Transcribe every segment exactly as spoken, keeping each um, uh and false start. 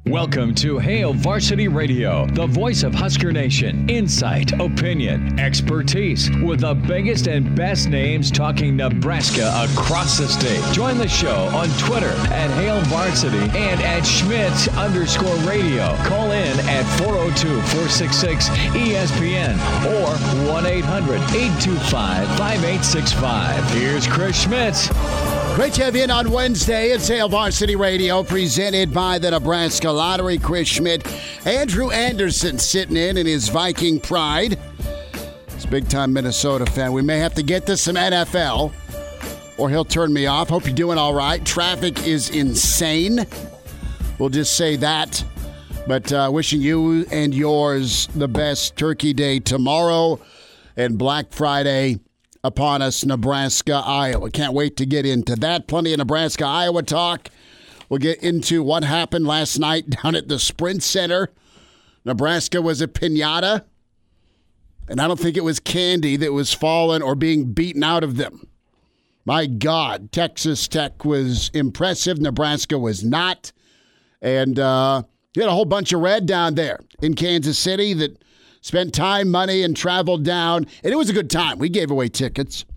Welcome to Hail Varsity Radio, the voice of Husker Nation. Insight, opinion, expertise, with the biggest and best names talking Nebraska across the state. Join the show on Twitter at Hail Varsity and at Schmidt underscore radio. Call in at four oh two, four six six, E S P N or one eight hundred, eight two five, five eight six five. Here's Chris Schmidt. Great to have you in on Wednesday. It's Hail Varsity Radio, presented by the Nebraska Lottery. Chris Schmidt, Andrew Anderson sitting in in his Viking pride. He's a big-time Minnesota fan. We may have to get to some N F L, or he'll turn me off. Hope you're doing all right. Traffic is insane. We'll just say that. But uh, wishing you and yours the best Turkey Day tomorrow and Black Friday upon us, Nebraska, Iowa. Can't wait to get into that. Plenty of Nebraska, Iowa talk. We'll get into what happened last night down at the Sprint Center. Nebraska was a piñata, and I don't think it was candy that was falling or being beaten out of them. My God, Texas Tech was impressive. Nebraska was not. And uh, you had a whole bunch of red down there in Kansas City that spent time, money, and traveled down. And it was a good time. We gave away tickets.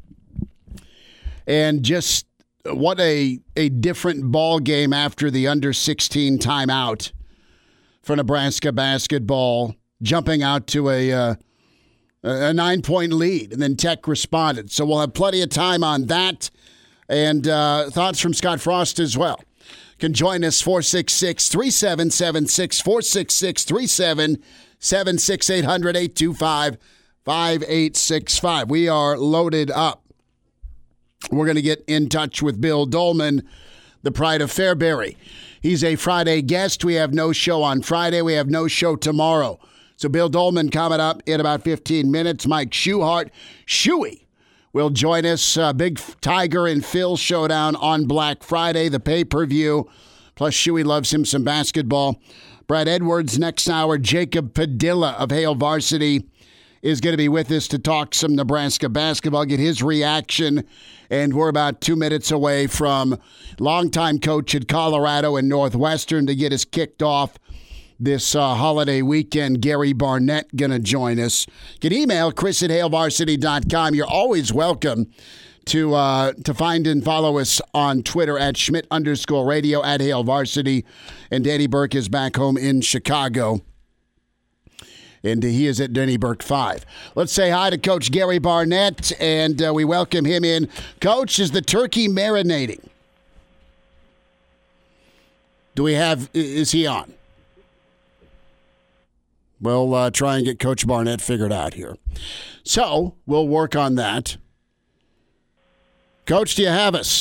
And just what a a different ball game after the under sixteen timeout for Nebraska basketball, jumping out to a, uh, a nine-point lead. And then Tech responded. So we'll have plenty of time on that. And uh, thoughts from Scott Frost as well. Can join us, four six six, three seven seven six, four six six, three seven seven six, eight hundred, eight two five, five eight six five. We are loaded up. We're going to get in touch with Bill Dolman, the pride of Fairbury. He's a Friday guest. We have no show on Friday. We have no show tomorrow. So Bill Dolman coming up in about fifteen minutes. Mike Schuhart, Shuey, will join us. Uh, big Tiger and Phil showdown on Black Friday, the pay-per-view. Plus, Shuey loves him some basketball. Brad Edwards next hour. Jacob Padilla of Hail Varsity is going to be with us to talk some Nebraska basketball, get his reaction. And we're about two minutes away from longtime coach at Colorado and Northwestern to get us kicked off this uh, holiday weekend. Gary Barnett going to join us. You can email Chris at hail varsity dot com. You're always welcome to uh, to find and follow us on Twitter at Schmidt underscore radio, at Hail Varsity. And Danny Burke is back home in Chicago. And he is at Denny Burke five. Let's say hi to Coach Gary Barnett, and uh, we welcome him in. Coach, is the turkey marinating? Do we have, is he on? We'll uh, try and get Coach Barnett figured out here. So we'll work on that. Coach, do you have us?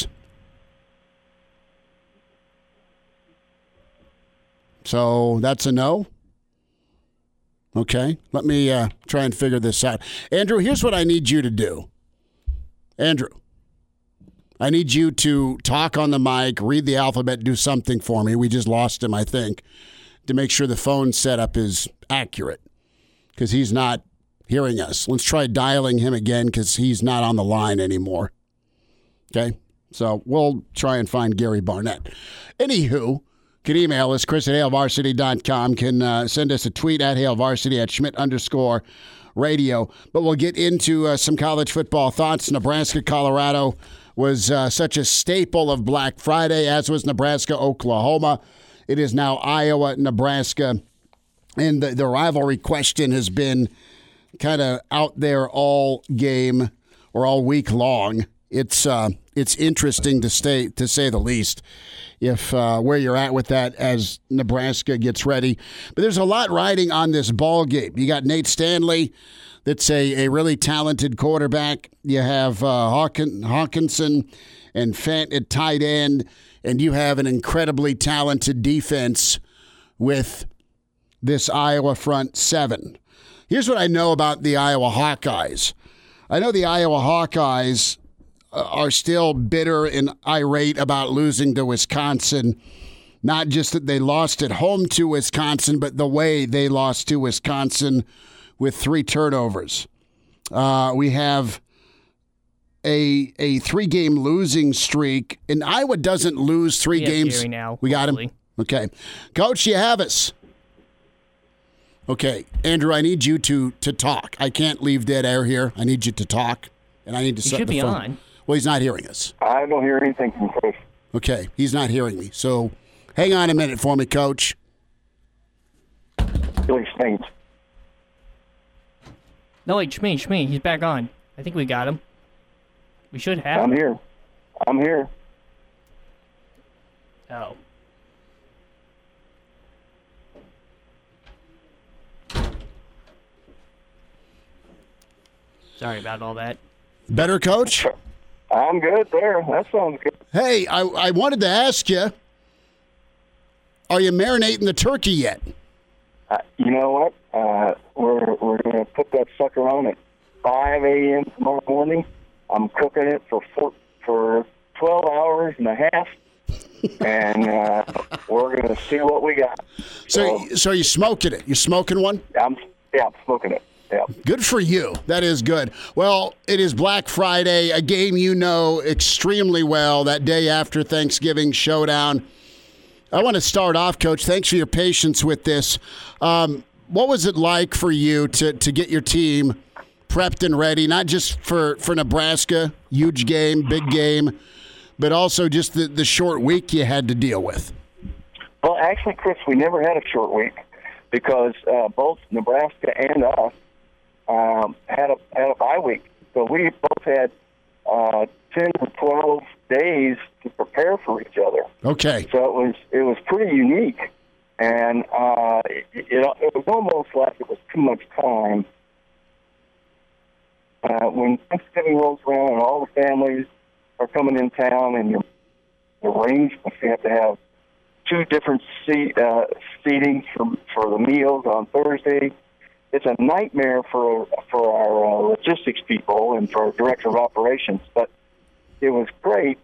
So that's a no? Okay, let me uh, try and figure this out. Andrew, here's what I need you to do. Andrew, I need you to talk on the mic, read the alphabet, do something for me. We just lost him, I think, to make sure the phone setup is accurate because he's not hearing us. Let's try dialing him again because he's not on the line anymore. Okay, so we'll try and find Gary Barnett. Anywho, can email us, Chris at hail varsity dot com. Can uh, send us a tweet at Hail Varsity at Schmidt underscore radio. But we'll get into uh, some college football thoughts. Nebraska, Colorado was uh, such a staple of Black Friday, as was Nebraska, Oklahoma. It is now Iowa, Nebraska. And the, the rivalry question has been kind of out there all game or all week long. It's uh, it's interesting to stay to say the least. If uh, where you're at with that as Nebraska gets ready. But there's a lot riding on this ball game. You got Nate Stanley, that's a, a really talented quarterback. You have uh, Hawkin, Hawkinson and Fant at tight end, and you have an incredibly talented defense with this Iowa front seven. Here's what I know about the Iowa Hawkeyes. I know the Iowa Hawkeyes are still bitter and irate about losing to Wisconsin. Not just that they lost at home to Wisconsin, but the way they lost to Wisconsin with three turnovers. Uh, we have a a three-game losing streak, and Iowa doesn't lose three we games. Gary now, we got hopefully. him. Okay. Coach, you have us. Okay. Andrew, I need you to, to talk. I can't leave dead air here. I need you to talk, and I need to He set should the be phone. on. Well, he's not hearing us. I don't hear anything from Coach. Okay. He's not hearing me. So hang on a minute for me, Coach. Billy Saints. No, wait, Shmee, Shmee, he's back on. I think we got him. We should have I'm him. here. I'm here. Oh. Sorry about all that. Better, Coach? I'm good there. That sounds good. Hey, I, I wanted to ask you, are you marinating the turkey yet? Uh, you know what? Uh, we're we're going to put that sucker on at five a.m. tomorrow morning. I'm cooking it for four, for twelve hours and a half, and uh, we're going to see what we got. So, so, so you're smoking it? You're smoking one? I'm yeah, I'm smoking it. Yeah. Good for you. That is good. Well, it is Black Friday, a game you know extremely well, that day after Thanksgiving showdown. I want to start off, Coach. Thanks for your patience with this. Um, what was it like for you to, to get your team prepped and ready, not just for, for Nebraska, huge game, big game, but also just the, the short week you had to deal with? Well, actually, Chris, we never had a short week because uh, both Nebraska and us um, had a had a bye week. So we both had uh, ten to twelve days to prepare for each other. Okay. So it was it was pretty unique, and uh, it, it, it was almost like it was too much time. Uh, when Thanksgiving rolls around and all the families are coming in town, and your arrangements, you have to have two different seat uh, seatings for for the meals on Thursday. It's a nightmare for for our uh, logistics people and for our director of operations, but it was great.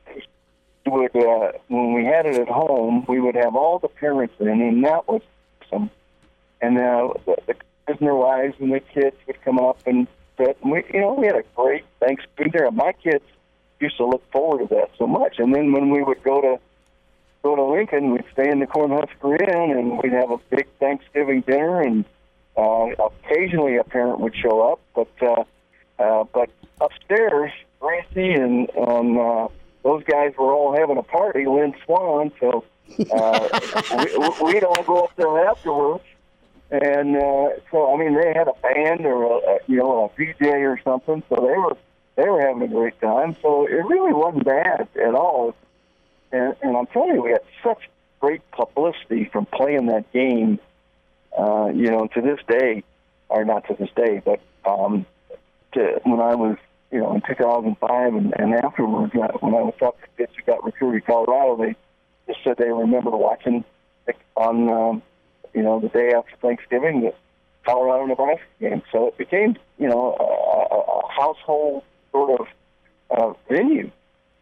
We would, uh, when we had it at home, we would have all the parents in, and that was awesome. And uh, the, the guys and their wives and the kids would come up and sit. And we, you know, we had a great Thanksgiving there. My kids used to look forward to that so much. And then when we would go to go to Lincoln, we'd stay in the Cornhusker Inn, and we'd have a big Thanksgiving dinner. And uh, occasionally a parent would show up, but uh, uh, but upstairs, Gracie and and uh, those guys were all having a party, Lynn Swan, so uh, we, we'd all go up there afterwards. And uh, so, I mean, they had a band or, a, a, you know, a V J or something, so they were they were having a great time. So it really wasn't bad at all. And, and I'm telling you, we had such great publicity from playing that game, uh, you know, to this day, or not to this day, but um, to, when I was, you know, in two thousand five and, and afterwards, uh, when I was talking to kids who got recruited to Colorado, they just said they remember watching on, um, you know, the day after Thanksgiving, the Colorado-Nebraska game. So it became, you know, a, a household sort of uh, venue.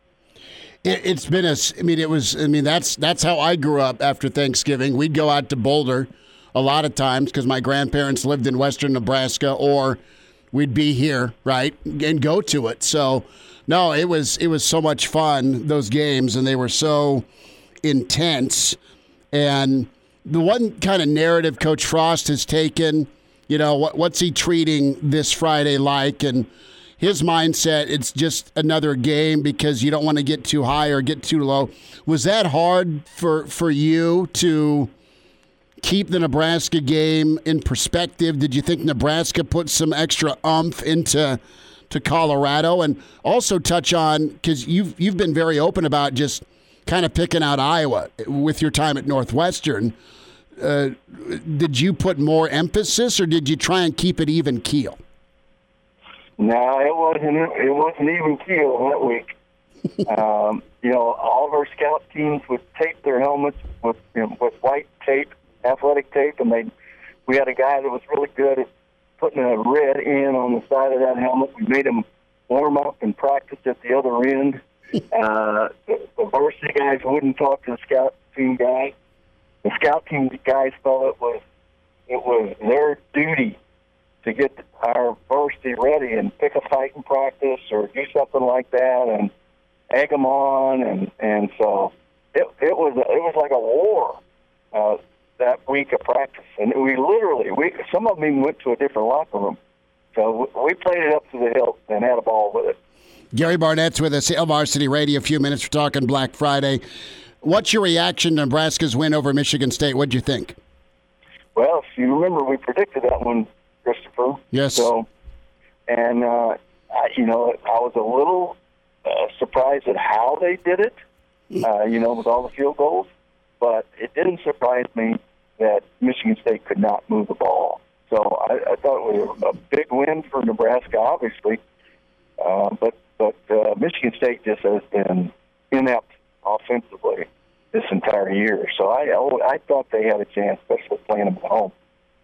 It, it's been a, I mean, it was, I mean, that's that's how I grew up after Thanksgiving. We'd go out to Boulder a lot of times because my grandparents lived in western Nebraska, or we'd be here, right, and go to it. So, no, it was it was so much fun, those games, and they were so intense. And the one kind of narrative Coach Frost has taken, you know, what what's he treating this Friday like? And his mindset, it's just another game because you don't want to get too high or get too low. Was that hard for, for you to keep the Nebraska game in perspective? Did you think Nebraska put some extra oomph into to Colorado? And also touch on, because you've, you've been very open about just kind of picking out Iowa with your time at Northwestern. Uh, did you put more emphasis, or did you try and keep it even keel? No, it wasn't. It wasn't even keel that week. um, you know, all of our scout teams would tape their helmets with you know, with white tape, athletic tape, and they. We had a guy that was really good at putting a red N on the side of that helmet. We made him warm up and practice at the other end. uh, the, the varsity guys wouldn't talk to the scout team guy. The scout team guys felt it was it was their duty to get our varsity ready and pick a fight in practice or do something like that and egg them on. And, and so it, it was it was like a war uh, that week of practice, and we literally we some of them even went to a different locker room. So we played it up to the hilt and had a ball with it. Gary Barnett's with us, Hail Varsity Radio. A few minutes, we're talking Black Friday. What's your reaction to Nebraska's win over Michigan State? What'd you think? Well, if you remember, we predicted that one, Christopher. Yes. So, and uh, I, you know, I was a little uh, surprised at how they did it. Uh, you know, with all the field goals, but it didn't surprise me that Michigan State could not move the ball. So I, I thought it was a big win for Nebraska, obviously. Uh, but but uh, Michigan State just has been inept offensively this entire year. So I I thought they had a chance, especially playing them at home.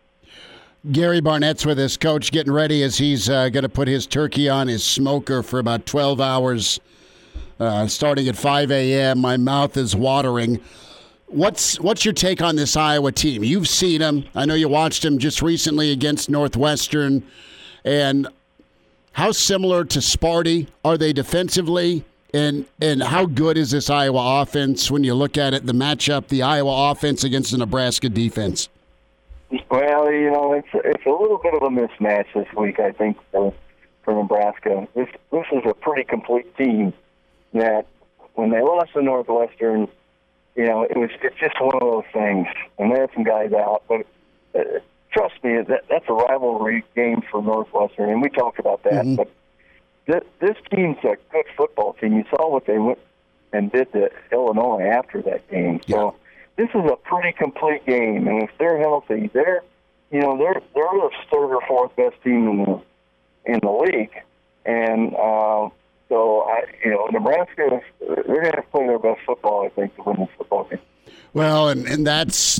Gary Barnett's with us, Coach, getting ready as he's uh, going to put his turkey on his smoker for about twelve hours, uh, starting at five a.m. My mouth is watering. What's what's your take on this Iowa team? You've seen them. I know you watched them just recently against Northwestern. And how similar to Sparty are they defensively? And and how good is this Iowa offense when you look at it, the matchup, the Iowa offense against the Nebraska defense? Well, you know, it's it's a little bit of a mismatch this week, I think, for, for Nebraska. This this is a pretty complete team that when they lost to Northwestern, you know, it was it's just one of those things. And they had some guys out, but uh, trust me, that that's a rivalry game for Northwestern, and we talked about that. Mm-hmm. But th- this team's a good football team. You saw what they went and did to Illinois after that game. So yeah. This is a pretty complete game, and if they're healthy, they're you know they're they're the third or fourth best team in the in the league, and. Uh, So, I, you know, Nebraska, they're going to have to play their best football, I think, to win this football game. Well, and, and that's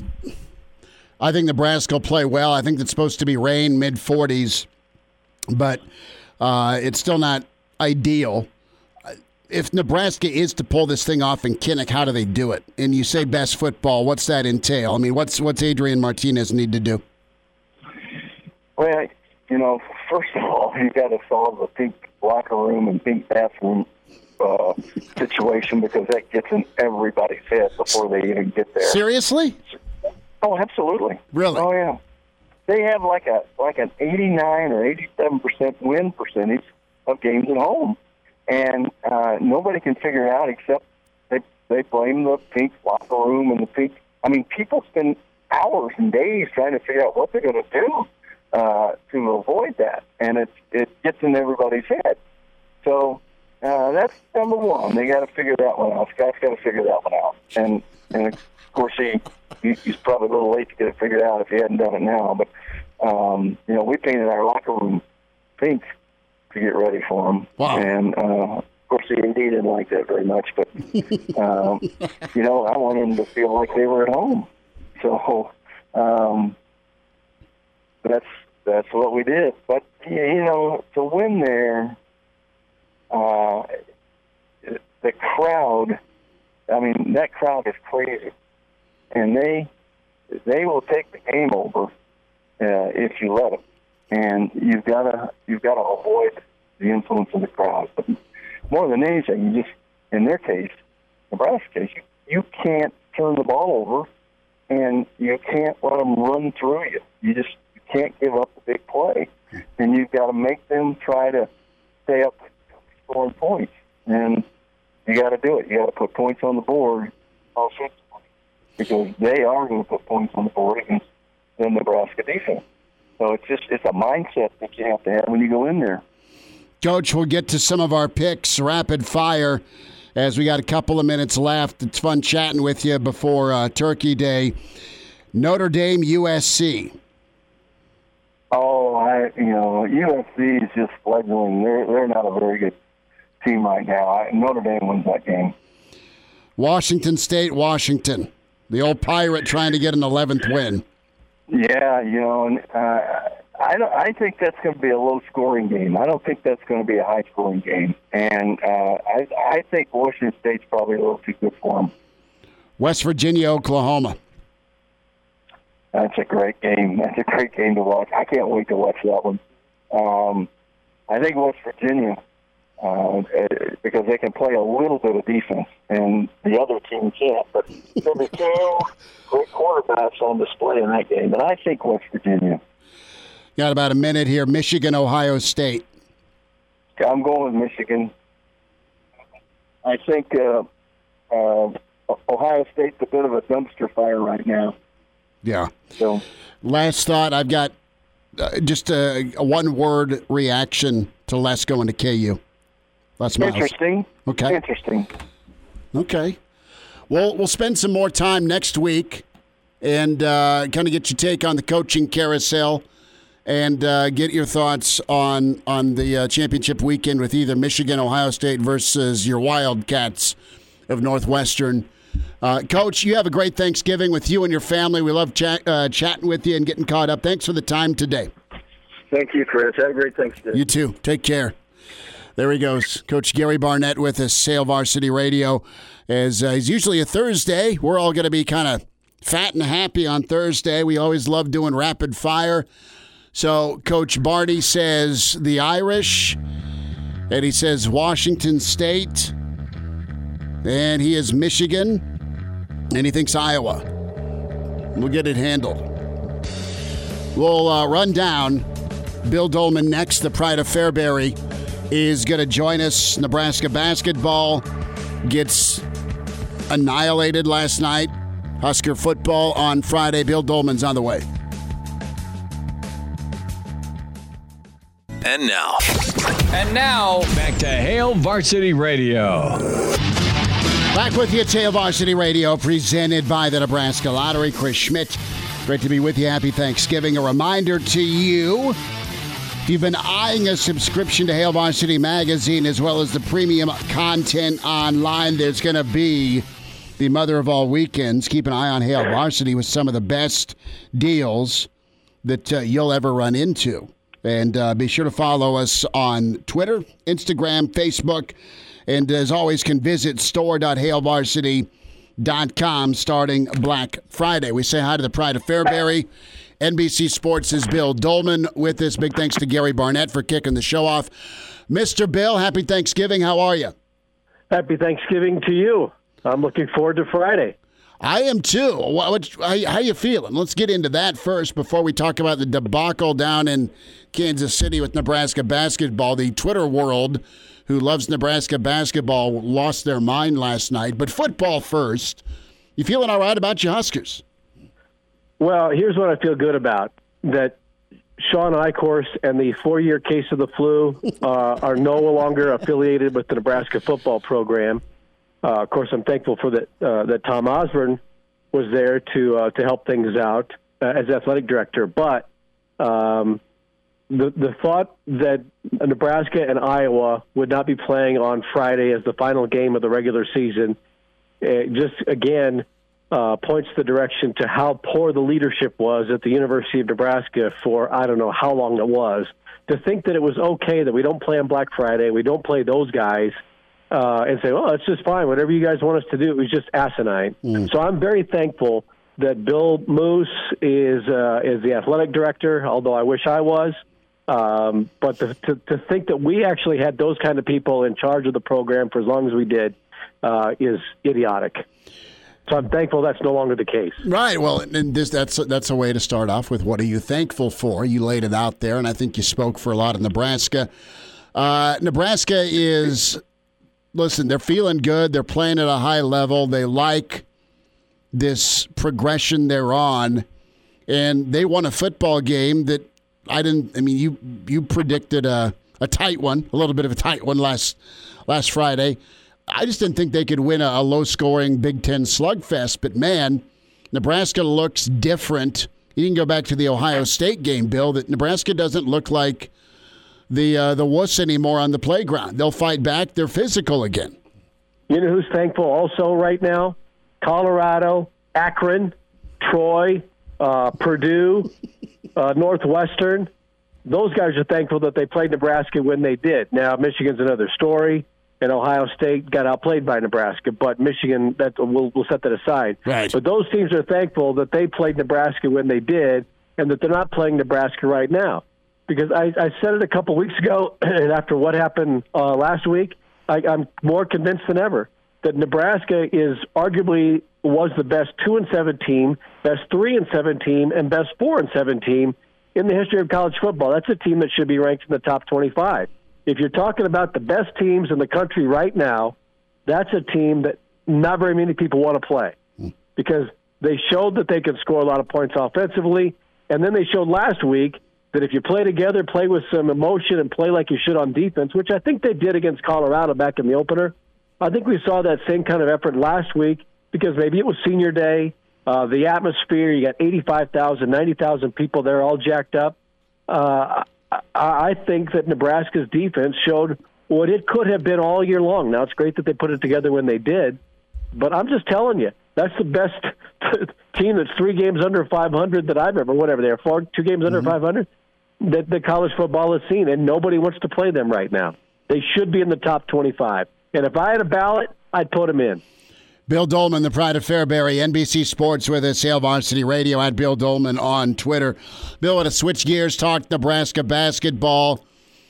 – I think Nebraska will play well. I think it's supposed to be rain, mid forties, but uh, it's still not ideal. If Nebraska is to pull this thing off in Kinnick, how do they do it? And you say best football, what's that entail? I mean, what's what's Adrian Martinez need to do? Well, you know, first of all, you got to solve the pink locker room and pink bathroom uh, situation because that gets in everybody's head before they even get there. Seriously? Oh, absolutely. Really? Oh, yeah. They have like a like an eighty-nine or eighty-seven percent win percentage of games at home, and uh, nobody can figure it out except they they blame the pink locker room and the pink. I mean, people spend hours and days trying to figure out what they're going to do. Uh, to avoid that, and it it gets in everybody's head. So uh, that's number one. They got to figure that one out. Scott's got to figure that one out, and and of course he, he he's probably a little late to get it figured out if he hadn't done it now. But um, you know, we painted our locker room pink to get ready for him, wow. and uh, of course the A D didn't like that very much. But um, you know, I wanted them to feel like they were at home. So um, that's. That's what we did. But, you know, to win there, uh, the crowd, I mean, that crowd is crazy. And they they will take the game over uh, if you let them. And you've got to you've got to avoid the influence of the crowd. But more than anything, you just, in their case, Nebraska's case, you, you can't turn the ball over and you can't let them run through you. You just can't give up the big play, and you've got to make them try to stay up scoring points, and you got to do it. You got to put points on the board offensively because they are going to put points on the board against the Nebraska defense. So it's just it's a mindset that you have to have when you go in there. Coach, we'll get to some of our picks rapid fire as we got a couple of minutes left. It's fun chatting with you before uh, Turkey Day. Notre Dame, U S C. Oh, I you know, U S C is just fledgling. They're they're not a very good team right now. I, Notre Dame wins that game. Washington State, Washington. The old Pirate trying to get an eleventh win. Yeah, you know, and, uh, I don't, I think that's going to be a low-scoring game. I don't think that's going to be a high-scoring game. And uh, I I think Washington State's probably a little too good for them. West Virginia, Oklahoma. That's a great game. That's a great game to watch. I can't wait to watch that one. Um, I think West Virginia, uh, because they can play a little bit of defense, and the other team can't. But there'll be two great quarterbacks on display in that game, and I think West Virginia. Got about a minute here. Michigan, Ohio State. I'm going with Michigan. I think uh, uh, Ohio State's a bit of a dumpster fire right now. Yeah. So, last thought, I've got uh, just a, a one-word reaction to Les going to K U. Les Miles. Interesting. Okay. Interesting. Okay. Well, we'll spend some more time next week and uh, kind of get your take on the coaching carousel and uh, get your thoughts on on the uh, championship weekend with either Michigan, Ohio State versus your Wildcats of Northwestern. Uh, Coach, you have a great Thanksgiving with you and your family. We love chat, uh, chatting with you and getting caught up. Thanks for the time today. Thank you, Chris. Have a great Thanksgiving. You too. Take care. There he goes. Coach Gary Barnett with us, Sail Varsity Radio. As uh, he's usually a Thursday, we're all going to be kind of fat and happy on Thursday. We always love doing rapid fire. So Coach Barney says the Irish, and he says Washington State, and he is Michigan, and he thinks Iowa. We'll get it handled. We'll uh, run down Bill Dolman next. The Pride of Fairbury is going to join us. Nebraska basketball gets annihilated last night. Husker football on Friday. Bill Dolman's on the way. And now. And now, back to Hail Varsity Radio. Back with you at Hail Varsity Radio, presented by the Nebraska Lottery. Chris Schmidt, great to be with you. Happy Thanksgiving. A reminder to you, if you've been eyeing a subscription to Hail Varsity Magazine as well as the premium content online, there's going to be the mother of all weekends. Keep an eye on Hail Varsity with some of the best deals that uh, you'll ever run into. And uh, be sure to follow us on Twitter, Instagram, Facebook, and as always, can visit store dot hail varsity dot com starting Black Friday. We say hi to the Pride of Fairbury. N B C Sports' Bill Dolman with us. Big thanks to Gary Barnett for kicking the show off. Mister Bill, happy Thanksgiving. How are you? Happy Thanksgiving to you. I'm looking forward to Friday. I am too. What, what, how, how you feeling? Let's get into that first before we talk about the debacle down in Kansas City with Nebraska basketball. The Twitter world, who loves Nebraska basketball, lost their mind last night. But football first. You feeling all right about your Huskers? Well, here's what I feel good about. That Sean Eichhorst and the four-year case of the flu uh, are no longer affiliated with the Nebraska football program. Uh, of course, I'm thankful for that uh, that Tom Osborne was there to uh, to help things out uh, as athletic director. But um, the the thought that Nebraska and Iowa would not be playing on Friday as the final game of the regular season, it just again uh, points the direction to how poor the leadership was at the University of Nebraska for I don't know how long it was. To think that it was okay that we don't play on Black Friday, we don't play those guys. Uh, and say, well, it's just fine. Whatever you guys want us to do, it was just asinine. Mm. So I'm very thankful that Bill Moose is uh, is the athletic director, although I wish I was. Um, but to, to, to think that we actually had those kind of people in charge of the program for as long as we did uh, is idiotic. So I'm thankful that's no longer the case. Right. Well, and this, that's, that's a way to start off with what are you thankful for? You laid it out there, and I think you spoke for a lot of Nebraska. Uh, Nebraska is... Listen, they're feeling good. They're playing at a high level. They like this progression they're on. And they won a football game that I didn't – I mean, you you predicted a, a tight one, a little bit of a tight one last last Friday. I just didn't think they could win a, a low-scoring Big Ten slugfest. But, man, Nebraska looks different. You can go back to the Ohio State game, Bill, that Nebraska doesn't look like – the uh, the wuss anymore on the playground. They'll fight back. They're physical again. You know who's thankful also right now? Colorado, Akron, Troy, uh, Purdue, uh, Northwestern. Those guys are thankful that they played Nebraska when they did. Now, Michigan's another story, and Ohio State got outplayed by Nebraska, but Michigan, that we'll, we'll set that aside. Right. But those teams are thankful that they played Nebraska when they did and that they're not playing Nebraska right now. because I, I said it a couple weeks ago, and after what happened uh, last week, I, I'm more convinced than ever that Nebraska is arguably was the best two and seven team, best three and seven team, and best four and seven team in the history of college football. That's a team that should be ranked in the top twenty-five. If you're talking about the best teams in the country right now, that's a team that not very many people want to play because they showed that they can score a lot of points offensively, and then they showed last week that if you play together, play with some emotion, and play like you should on defense, which I think they did against Colorado back in the opener. I think we saw that same kind of effort last week because maybe it was senior day, uh, the atmosphere, you got eighty-five thousand, ninety thousand people there all jacked up. Uh, I, I think that Nebraska's defense showed what it could have been all year long. Now, it's great that they put it together when they did, but I'm just telling you, that's the best team that's three games under five hundred that I've ever, whatever they are, four, two games under mm-hmm. five hundred that the college football has seen, and nobody wants to play them right now. They should be in the top twenty-five. And if I had a ballot, I'd put them in. Bill Dolman, the pride of Fairbury, N B C Sports with us, Hail Varsity Radio, at Bill Dolman on Twitter. Bill, want to switch gears, talk Nebraska basketball.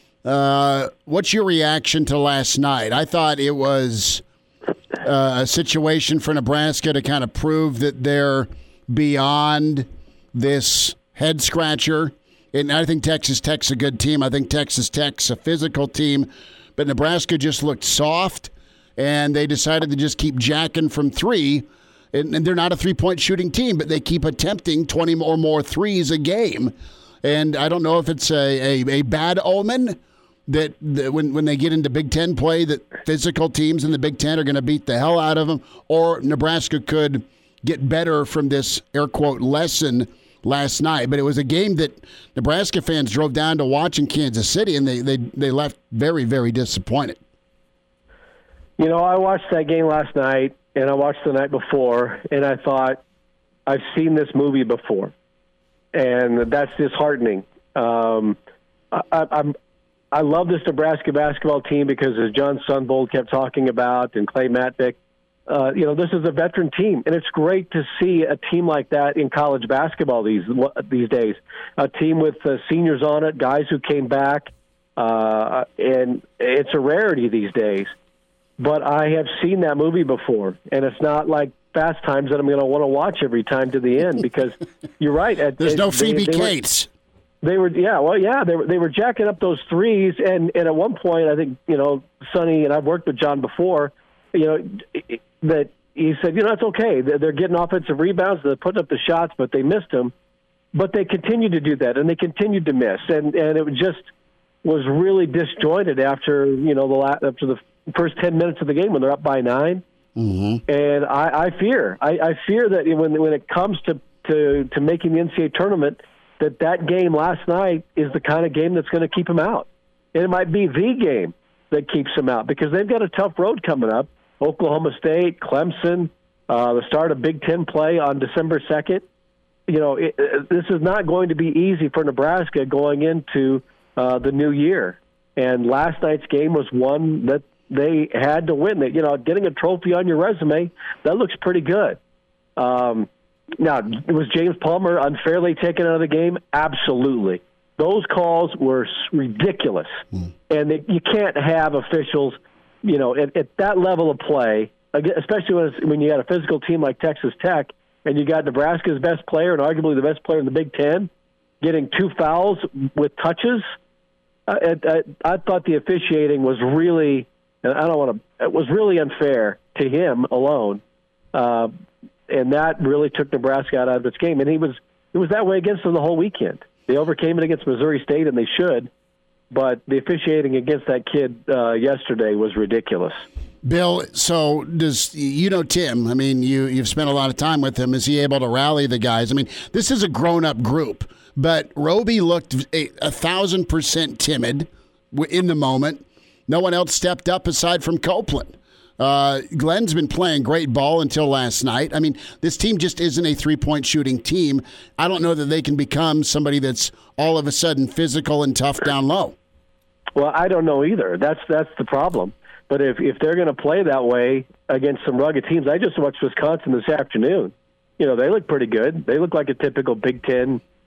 Uh, what's your reaction to last night? I thought it was uh, a situation for Nebraska to kind of prove that they're beyond this head-scratcher. And I think Texas Tech's a good team. I think Texas Tech's a physical team. But Nebraska just looked soft, and they decided to just keep jacking from three. And, and they're not a three-point shooting team, but they keep attempting twenty or more threes a game. And I don't know if it's a, a, a bad omen that, that when, when they get into Big Ten play that physical teams in the Big Ten are going to beat the hell out of them, or Nebraska could get better from this air quote lesson last night. But it was a game that Nebraska fans drove down to watch in Kansas City, and they, they, they left very, very disappointed. You know, I watched that game last night, and I watched the night before, and I thought, I've seen this movie before, and that's disheartening. Um, I, I'm, I love this Nebraska basketball team because, as John Sunvold kept talking about, and Clay Matvick, Uh, you know, this is a veteran team, and it's great to see a team like that in college basketball these these days. A team with uh, seniors on it, guys who came back, uh, and it's a rarity these days. But I have seen that movie before, and it's not like Fast Times that I'm going to want to watch every time to the end because you're right. At, There's at, no Phoebe they, they Cates. Were, they were, yeah, well, yeah, they were they were jacking up those threes, and, and at one point, I think, you know, Sonny, and I've worked with John before, you know, it, that he said, you know, it's okay. They're getting offensive rebounds. They're putting up the shots, but they missed them. But they continued to do that, and they continued to miss. And and it just was really disjointed after, you know, the last, after the first ten minutes of the game when they're up by nine. Mm-hmm. And I, I fear, I, I fear that when when it comes to, to, to making the N C double A tournament, that that game last night is the kind of game that's going to keep them out. And it might be the game that keeps them out because they've got a tough road coming up. Oklahoma State, Clemson, uh, the start of Big Ten play on December second. You know, it, it, this is not going to be easy for Nebraska going into uh, the new year. And last night's game was one that they had to win. That, you know, getting a trophy on your resume, that looks pretty good. Um, now, was James Palmer unfairly taken out of the game? Absolutely. Those calls were ridiculous. Mm. And they, you can't have officials – you know, at, at that level of play, especially when, it's, when you got a physical team like Texas Tech and you got Nebraska's best player and arguably the best player in the Big Ten getting two fouls with touches, uh, I, I thought the officiating was really, I don't want to, it was really unfair to him alone. Uh, and that really took Nebraska out of its game. And he was, it was that way against them the whole weekend. They overcame it against Missouri State, and they should. But the officiating against that kid uh, yesterday was ridiculous. Bill, so does you know Tim? I mean, you you've spent a lot of time with him. Is he able to rally the guys? I mean, this is a grown-up group, but Roby looked a, a thousand percent timid in the moment. No one else stepped up aside from Copeland. Uh, Glenn's been playing great ball until last night. I mean, this team just isn't a three-point shooting team. I don't know that they can become somebody that's all of a sudden physical and tough down low. Well, I don't know either. That's that's the problem. But if, if they're going to play that way against some rugged teams, I just watched Wisconsin this afternoon. You know, they look pretty good. They look like a typical Big Ten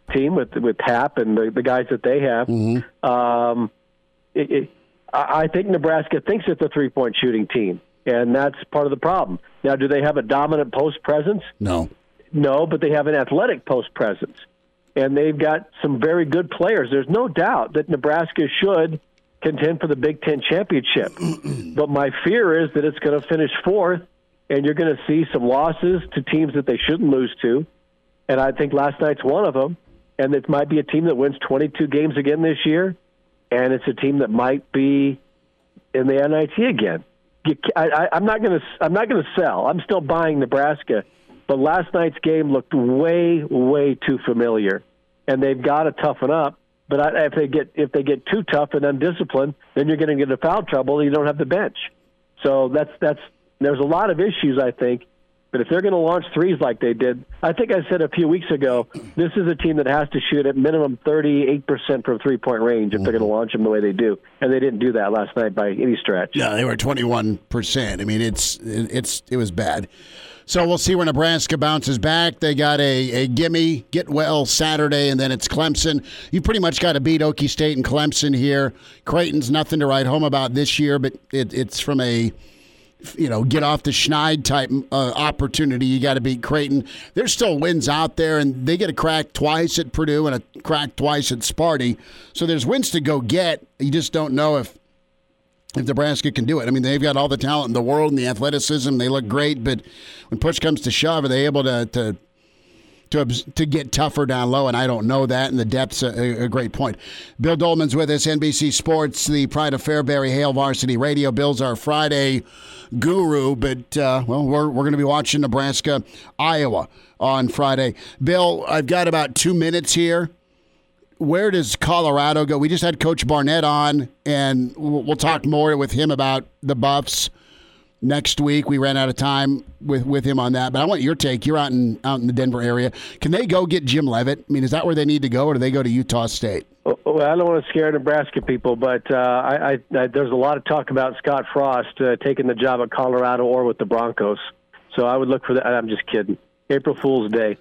team with with Hap and the, the guys that they have. Mm-hmm. Um, it, it, I think Nebraska thinks it's a three-point shooting team, and that's part of the problem. Now, do they have a dominant post presence? No. No, but they have an athletic post presence, and they've got some very good players. There's no doubt that Nebraska should contend for the Big Ten championship, but my fear is that it's going to finish fourth, and you're going to see some losses to teams that they shouldn't lose to, and I think last night's one of them, and it might be a team that wins twenty-two games again this year, and it's a team that might be in the N I T again. I, I, I'm not going to. I'm not going to sell. I'm still buying Nebraska, but last night's game looked way, way too familiar, and they've got to toughen up. But I, if they get if they get too tough and undisciplined, then you're going to get into foul trouble. And you don't have the bench. So that's that's. There's a lot of issues, I think. But if they're going to launch threes like they did, I think I said a few weeks ago, this is a team that has to shoot at minimum thirty-eight percent from three-point range if they're going to launch them the way they do. And they didn't do that last night by any stretch. Yeah, they were twenty-one percent. I mean, it's it's it was bad. So we'll see where Nebraska bounces back. They got a, a gimme, get well Saturday, and then it's Clemson. You pretty much got to beat Okie State and Clemson here. Creighton's nothing to write home about this year, but it, it's from a you know, get off the schneid type uh, opportunity. You got to beat Creighton. There's still wins out there, and they get a crack twice at Purdue and a crack twice at Sparty. So there's wins to go get. You just don't know if if Nebraska can do it. I mean, they've got all the talent in the world and the athleticism. They look great, but when push comes to shove, are they able to to to, to get tougher down low? And I don't know that, and the depth's a, a great point. Bill Dolman's with us, N B C Sports, the pride of Fairbury, Hail Varsity Radio. Bill's our Friday guru, but, uh, well, we're, we're going to be watching Nebraska, Iowa on Friday. Bill, I've got about two minutes here. Where does Colorado go? We just had Coach Barnett on, and we'll, we'll talk more with him about the Buffs next week. We ran out of time with, with him on that, but I want your take. You're out in out in the Denver area. Can they go get Jim Leavitt? I mean, is that where they need to go, or do they go to Utah State? Well, I don't want to scare Nebraska people, but uh, I, I, I, there's a lot of talk about Scott Frost uh, taking the job at Colorado or with the Broncos. So I would look for that. I'm just kidding. April Fool's Day.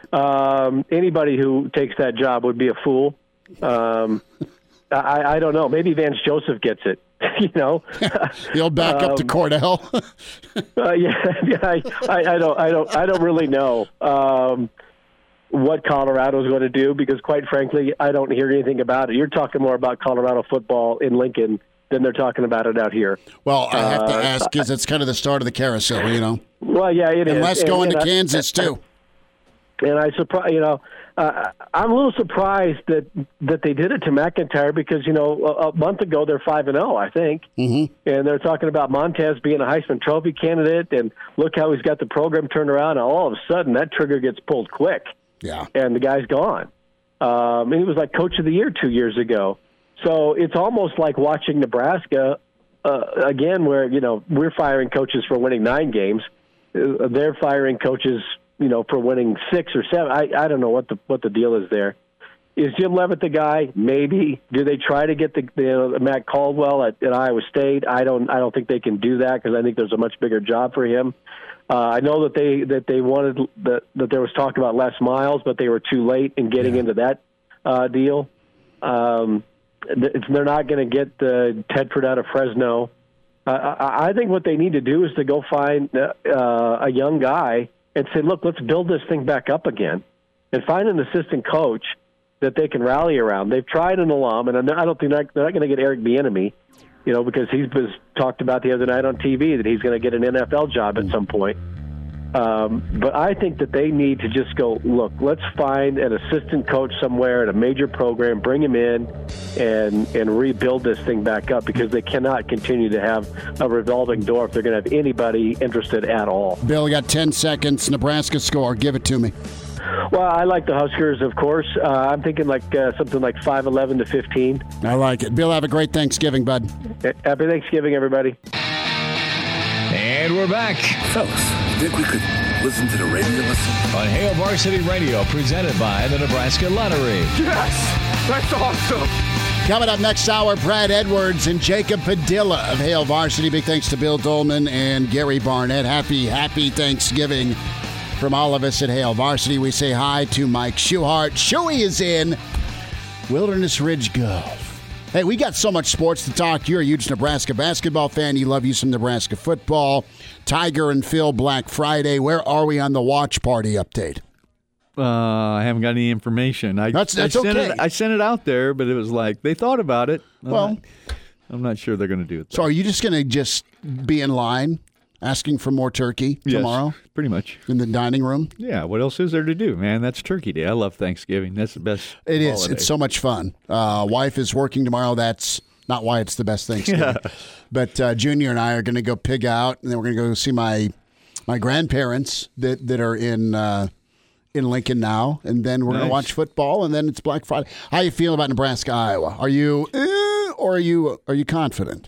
Um, anybody who takes that job would be a fool. Um, I, I don't know. Maybe Vance Joseph gets it. You know, he'll back um, up to Cordell. uh, yeah, yeah I, I, I don't, I don't, I don't really know um, what Colorado is going to do because, quite frankly, I don't hear anything about it. You're talking more about Colorado football in Lincoln than they're talking about it out here. Well, I have to uh, ask because it's kind of the start of the carousel, you know. Well, yeah, it and is. Unless and, going and to I, Kansas too. And I surprise, you know, uh, I'm a little surprised that that they did it to McIntyre because, you know, a, a month ago they're five and zero, I think, mm-hmm. and they're talking about Montez being a Heisman Trophy candidate, and look how he's got the program turned around. And all of a sudden, that trigger gets pulled quick, yeah, and the guy's gone. Um, and he was like Coach of the Year two years ago. So it's almost like watching Nebraska uh, again, where you know we're firing coaches for winning nine games, uh, they're firing coaches, you know, for winning six or seven. I, I don't know what the what the deal is there. Is Jim Leavitt the guy? Maybe. Do they try to get the, the Matt Caldwell at, at Iowa State? I don't. I don't think they can do that because I think there's a much bigger job for him. Uh, I know that they that they wanted that that there was talk about Les Miles, but they were too late in getting yeah. into that uh, deal. Um, they're not going to get the Tedford out of Fresno. Uh, I, I think what they need to do is to go find uh, a young guy and say, look, let's build this thing back up again, and find an assistant coach that they can rally around. They've tried an alum, and I don't think they're not, not going to get Eric Bieniemy, you know, because he's was talked about the other night on T V that he's going to get an N F L job at some point. Um, but I think that they need to just go, look, let's find an assistant coach somewhere at a major program, bring him in, and and rebuild this thing back up because they cannot continue to have a revolving door if they're going to have anybody interested at all. Bill, you got ten seconds. Nebraska score. Give it to me. Well, I like the Huskers, of course. Uh, I'm thinking like uh, something like five eleven to fifteen. I like it. Bill, have a great Thanksgiving, bud. Happy Thanksgiving, everybody. And we're back. Fellas, think we could listen to the radio listen? On Hail Varsity Radio, presented by the Nebraska Lottery. Yes! That's awesome! Coming up next hour, Brad Edwards and Jacob Padilla of Hail Varsity. Big thanks to Bill Dolman and Gary Barnett. Happy, happy Thanksgiving. From all of us at Hail Varsity, we say hi to Mike Schuhart. Shuey is in Wilderness Ridge Golf. Hey, we got so much sports to talk. You're a huge Nebraska basketball fan. You love you some Nebraska football. Tiger and Phil, Black Friday. Where are we on the watch party update? Uh, I haven't got any information. I, That's, that's I sent okay. It, I sent it out there, but it was like they thought about it. I'm Well, not, I'm not sure they're going to do it. So are you just going to just be in line asking for more turkey Yes, tomorrow pretty much. in the dining room? Yeah, what else is there to do, man? That's Turkey Day. I love Thanksgiving. That's the best. It is. holiday. It's so much fun. Uh, wife is working tomorrow. That's not why it's the best Thanksgiving. But uh, Junior and I are going to go pig out, and then we're going to go see my my grandparents that, that are in uh, in Lincoln now, and then we're going Nice. to watch football, and then it's Black Friday. How you feel about Nebraska, Iowa? Are you eh, or are you are you confident?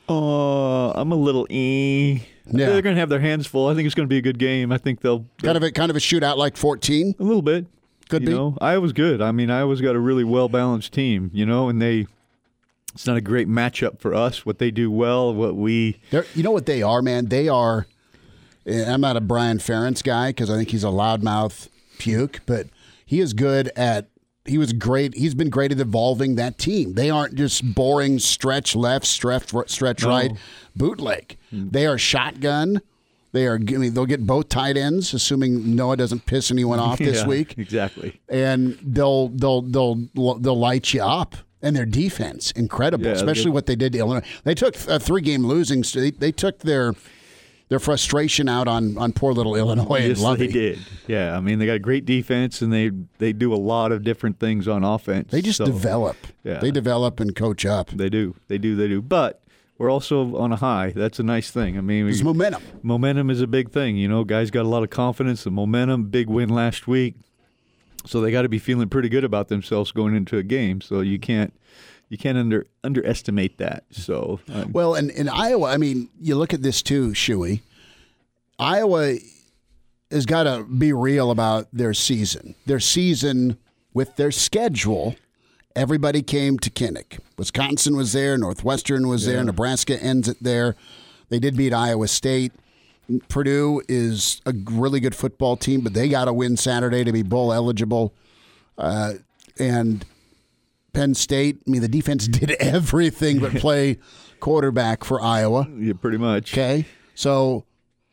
Uh, I'm a little eh. Yeah. They're going to have their hands full. I think it's going to be a good game. I think they'll, they'll Kind of a kind of a shootout like fourteen. a little bit. Could you be. know, Iowa's good. I mean, Iowa's got a really well balanced team. You know, and they. It's not a great matchup for us. What they do well, what we. They're, you know what they are, man? They are. I'm not a Brian Ferentz guy because I think he's a loudmouth puke, but he is good at. He was great. He's been great at evolving that team. They aren't just boring stretch left, stretch stretch No. right, bootleg. They are shotgun. They are. I mean, they'll get both tight ends, assuming Noah doesn't piss anyone off this Yeah, week, Exactly. and they'll they'll they'll they'll light you up. And their defense, incredible, Yeah, especially they- what they did to Illinois. They took a three-game losing. They, they took their their frustration out on, on poor little Illinois and Yes, Lovey. they did. Yeah, I mean they got great defense and they they do a lot of different things on offense. They just So, develop. yeah. They develop and coach up. They do. They do. They do. But we're also on a high. That's a nice thing. I mean, There's we, momentum. momentum is a big thing. You know, guys got a lot of confidence. The momentum, big win last week, so they got to be feeling pretty good about themselves going into a game. So you can't you can't under underestimate that. So um, Well, and in Iowa, I mean, you look at this too, Shuey. Iowa has got to be real about their season. Their season with their schedule, everybody came to Kinnick. Wisconsin was there, Northwestern was there, Nebraska ends it there. They did beat Iowa State. Purdue is a really good football team, but they got to win Saturday to be bowl eligible. Uh, and Penn State, I mean, the defense did everything but play quarterback for Iowa. yeah, pretty much. Okay. So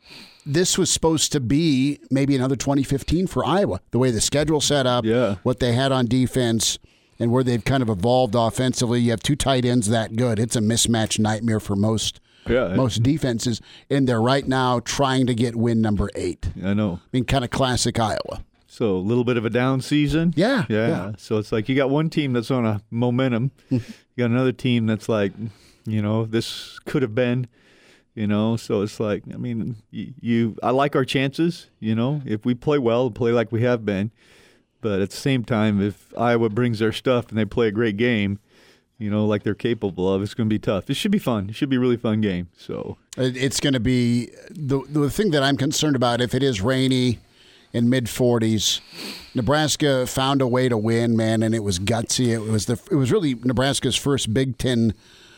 this was supposed to be maybe another twenty fifteen for Iowa. The way the schedule set up, Yeah. what they had on defense, and where they've kind of evolved offensively. You have two tight ends that good. It's a mismatch nightmare for most Yeah, most defenses. And they're right now trying to get win number eight. I know. I mean, kind of classic Iowa. So a little bit of a down season. Yeah, yeah. yeah. So it's like you got one team that's on a momentum. you got another team that's like, you know, this could have been, you know. So it's like, I mean, you, you I like our chances, you know, if we play well, play like we have been. But at the same time, if Iowa brings their stuff and they play a great game, you know, like they're capable of, it's going to be tough. It should be fun. It should be a really fun game. So It- It's going to be the the thing that I'm concerned about. If it is rainy in mid forties, Nebraska found a way to win, man, and it was gutsy. It was the it was really Nebraska's first Big Ten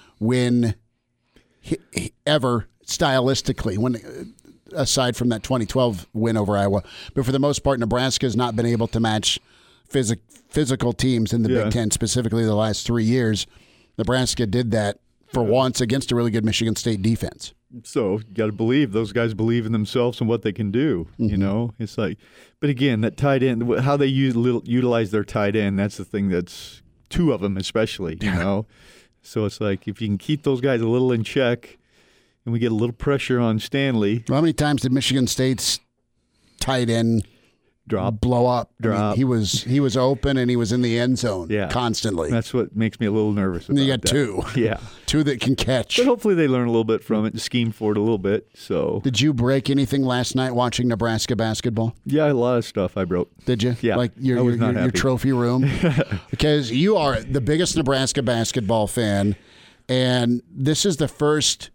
win hi- hi- ever stylistically. When aside from that twenty twelve win over Iowa, but for the most part, Nebraska has not been able to match physic, physical teams in the Yeah. Big Ten, specifically the last three years. Nebraska did that for once against a really good Michigan State defense. So you got to believe those guys believe in themselves and what they can do. Mm-hmm. You know, it's like, but again, that tight end, wh- how they use, little, utilize their tight end, that's the thing. That's two of them, especially. You know, so it's like if you can keep those guys a little in check, and we get a little pressure on Stanley, Well, how many times did Michigan State's tight end drop. blow up? I mean, Drop. he was he was open and he was in the end zone Yeah. constantly. That's what makes me a little nervous. And About you got that. two. Yeah, Two that can catch. but hopefully they learn a little bit from it and scheme for it a little bit. So Did you break anything last night watching Nebraska basketball? yeah, a lot of stuff I broke. Did you? Yeah, Like your I was your, not your, your happy. trophy room? Because you are the biggest Nebraska basketball fan, and this is the first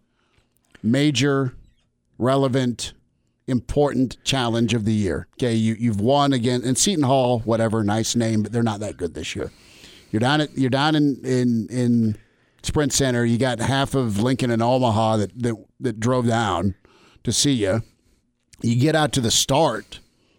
major, relevant, important challenge of the year. Okay, you you've won again, and Seton Hall, whatever, nice name, but they're not that good this year. You're down at you're down in in, in Sprint Center. You got half of Lincoln and Omaha that that, that drove down to see you. You get out to the start.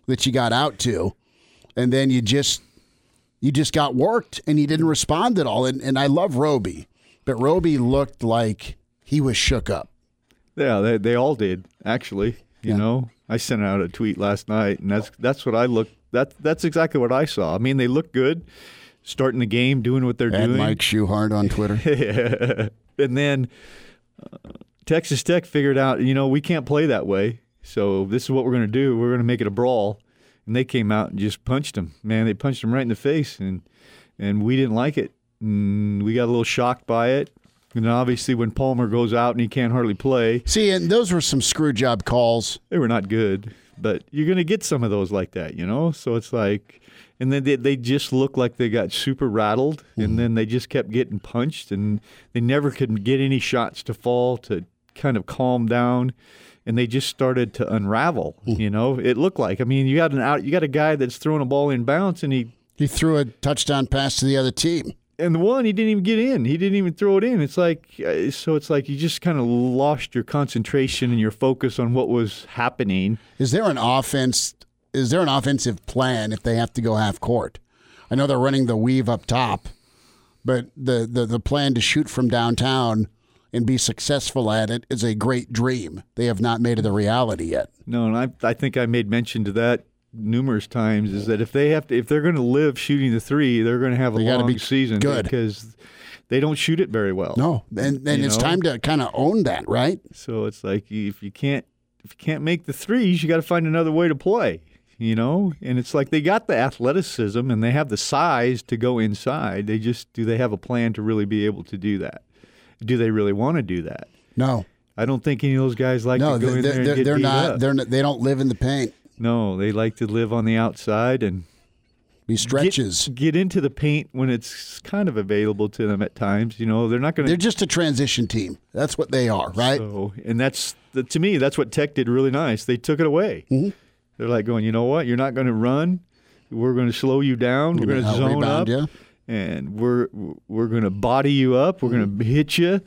that you got out to, and then you just you just got worked, and you didn't respond at all. And, and I love Roby, but Roby looked like he was shook up. Yeah, they they all did, actually. You Yeah. know, I sent out a tweet last night, and that's that's what I looked. That that's exactly what I saw. I mean, they look good, starting the game, doing what they're At doing. Mike Schuhart on Twitter. And then uh, Texas Tech figured out, you know, we can't play that way. So this is what we're going to do. We're going to make it a brawl. And they came out and just punched him. Man, they punched him right in the face, and and we didn't like it. And we got a little shocked by it. And obviously when Palmer goes out and he can't hardly play, See, and those were some screw job calls. they were not good. But you're going to get some of those like that, you know? So it's like, and then they, they just look like they got super rattled, and then they just kept getting punched, and they never could get any shots to fall to kind of calm down, and they just started to unravel, you know? It looked like, I mean, you got an out, you got a guy that's throwing a ball in bounds, and he, He threw a touchdown pass to the other team. and the one, he didn't even get in. He didn't even throw it in. It's like, uh, so it's like you just kind of lost your concentration and your focus on what was happening. Is there an offense? Is there an offensive plan if they have to go half court? I know they're running the weave up top, but the, the, the plan to shoot from downtown and be successful at it is a great dream. They have not made it a reality yet. No, and I I think I made mention to that numerous times, is that if they have to, if they're going to live shooting the three, they're going to have a They gotta long be season good. because they don't shoot it very well. No, and, and You it's know? time to kind of own that, right? So it's like if you can't if you can't make the threes, you got to find another way to play. You know, and it's like they got the athleticism and they have the size to go inside. They just do they have a plan to really be able to do that? Do they really want to do that? No, I don't think any of those guys like no, to go they're, in there and they're, get they're beat not. up. They're not, they don't live in the paint. No, they like to live on the outside and Be stretches. Get, get into the paint when it's kind of available to them at times. You know, they're not going to. They're just a transition team. That's what they are, right? So, and that's the, to me, that's what Tech did really nice. They took it away. Mm-hmm. They're like going, you know what? You're not going to run. We're going to slow you down. We're going to Out zone rebound up, you. and we're we're going to body you up. We're Mm-hmm. going to hit you,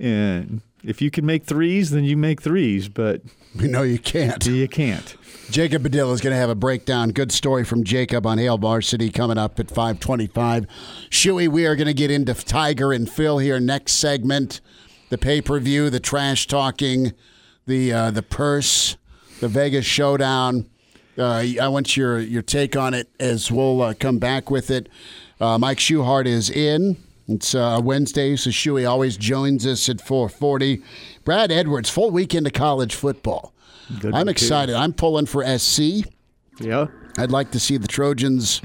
and if you can make threes, then you make threes. But We know you can't. you can't. Jacob Badilla is going to have a breakdown. Good story from Jacob on Hail Varsity coming up at five twenty-five. Shuey, we are going to get into Tiger and Phil here next segment. The pay-per-view, the trash talking, the uh, the purse, the Vegas showdown. Uh, I want your your take on it as we'll uh, come back with it. Uh, Mike Schuhart is in. It's uh, Wednesday, so Shuey always joins us at four forty. Brad Edwards, full weekend of college football. Good I'm to excited. I'm pulling for S C. Yeah. I'd like to see the Trojans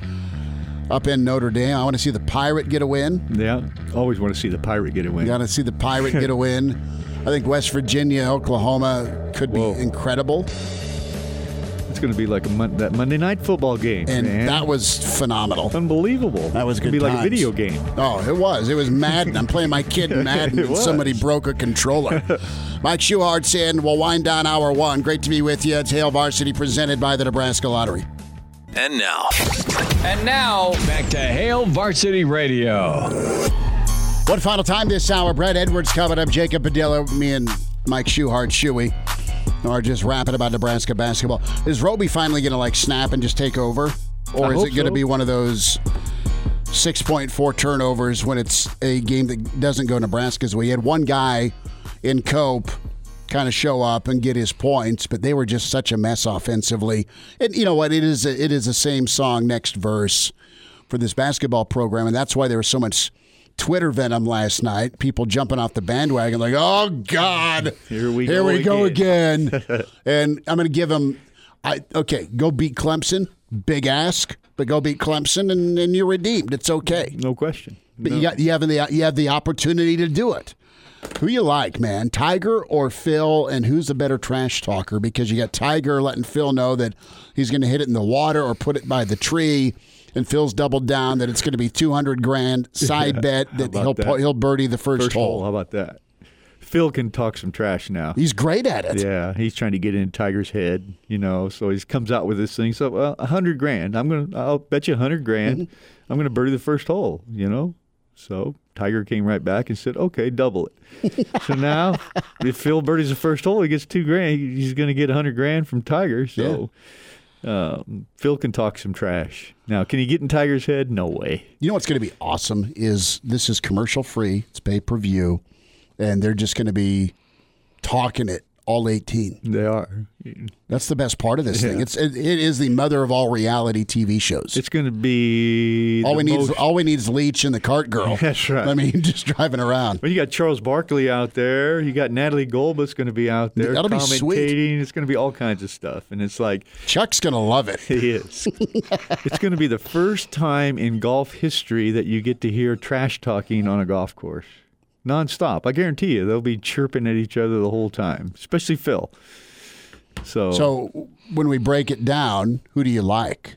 up in Notre Dame. I want to see the Pirate get a win. Yeah. Always want to see the Pirate get a win. Got to see the Pirate get a win. I think West Virginia, Oklahoma could be Whoa. incredible. It's going to be like a mon- that Monday night football game. And man. that was phenomenal. Unbelievable. That was It's gonna good be like a times. video game. Oh, it was. It was Madden. I'm playing my kid in Madden, It and was. somebody broke a controller. Mike Schuhart's in. We'll wind down hour one. Great to be with you. It's Hail Varsity presented by the Nebraska Lottery. And now, And now, back to Hail Varsity Radio. One final time this hour. Brad Edwards coming up. Jacob Padilla, me and Mike Schuhart, Shuey, are just rapping about Nebraska basketball. Is Roby finally going to like snap and just take over? Or I is hope it going to so. be one of those six point four turnovers when it's a game that doesn't go Nebraska's way? He had one guy in Cope kind of show up and get his points, but they were just such a mess offensively. And you know what? It is a, it is the same song next verse for this basketball program, and that's why there was so much Twitter venom last night. People jumping off the bandwagon like, "Oh God, Here we here go we go again." And I'm going to give them, I okay, go beat Clemson. Big ask, but go beat Clemson, and, and you're redeemed. It's okay. No question. But No. you got you have the you have the opportunity to do it. Who you like, man? Tiger or Phil? And who's the better trash talker? Because you got Tiger letting Phil know that he's going to hit it in the water or put it by the tree, and Phil's doubled down that it's going to be two hundred grand side bet that about he'll that? he'll birdie the first, First hole. hole. How about that? Phil can talk some trash now. He's great at it. Yeah, he's trying to get in Tiger's head, you know. So he comes out with this thing. So well, a hundred grand. I'm gonna. I'll bet you a hundred grand. Mm-hmm. I'm gonna birdie the first hole. You know. So Tiger came right back and said, "Okay, double it." So now, if Phil birdies the first hole, he gets two grand. He's gonna get a hundred grand from Tiger. So Uh, Phil can talk some trash. Now, can he get in Tiger's head? No way. You know what's going to be awesome is this is commercial free. It's pay per view, and they're just going to be talking it all eighteen. They are. That's the best part of this Yeah. thing. It's it, it is the mother of all reality T V shows. It's going to be all the we need most... is all we need is Leach and the cart girl. That's right. I mean, just driving around. Well, you got Charles Barkley out there. You got Natalie Golbus going to be out there That'll be commentating. sweet. It's going to be all kinds of stuff, and it's like Chuck's going to love it. He is. It's going to be the first time in golf history that you get to hear trash talking on a golf course. Nonstop. I guarantee you, they'll be chirping at each other the whole time, especially Phil. So, So when we break it down, who do you like?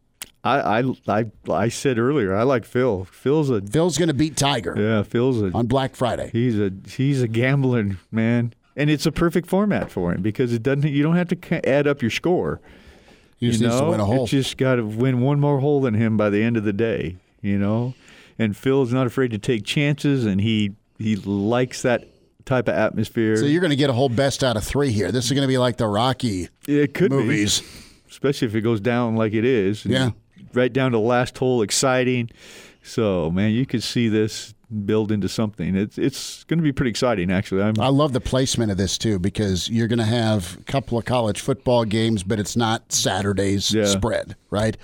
I, I, I, I said earlier, I like Phil. Phil's a Phil's going to beat Tiger yeah. Phil's a on Black Friday. he's a he's a gambler, man, and it's a perfect format for him because it doesn't. You don't have to ca- add up your score. He just you needs know, to win a hole. It's just got to win one more hole than him by the end of the day. You know, and Phil's not afraid to take chances, and he. He likes that type of atmosphere. So you're going to get a whole best out of three here. This is going to be like the Rocky it could movies. be, especially if it goes down like it is. Yeah. Right down to the last hole, exciting. So, man, you could see this build into something. It's it's going to be pretty exciting, actually. I'm, I love the placement of this, too, because you're going to have a couple of college football games, but it's not Saturday's Yeah. spread, right?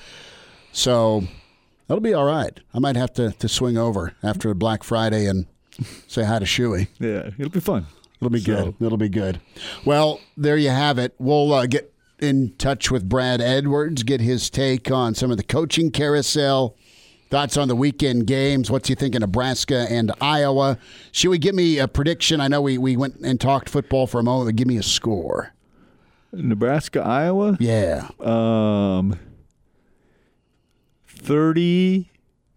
So that'll be all right. I might have to, to swing over after Black Friday and say hi to Shuey. yeah, it'll be fun. It'll be So- good. It'll be good. Well, there you have it. We'll uh, get in touch with Brad Edwards, get his take on some of the coaching carousel, thoughts on the weekend games. What's he think of Nebraska and Iowa? Should we give me a prediction? I know we, we went and talked football for a moment, but give me a score. Nebraska, Iowa? Yeah. Um, thirty,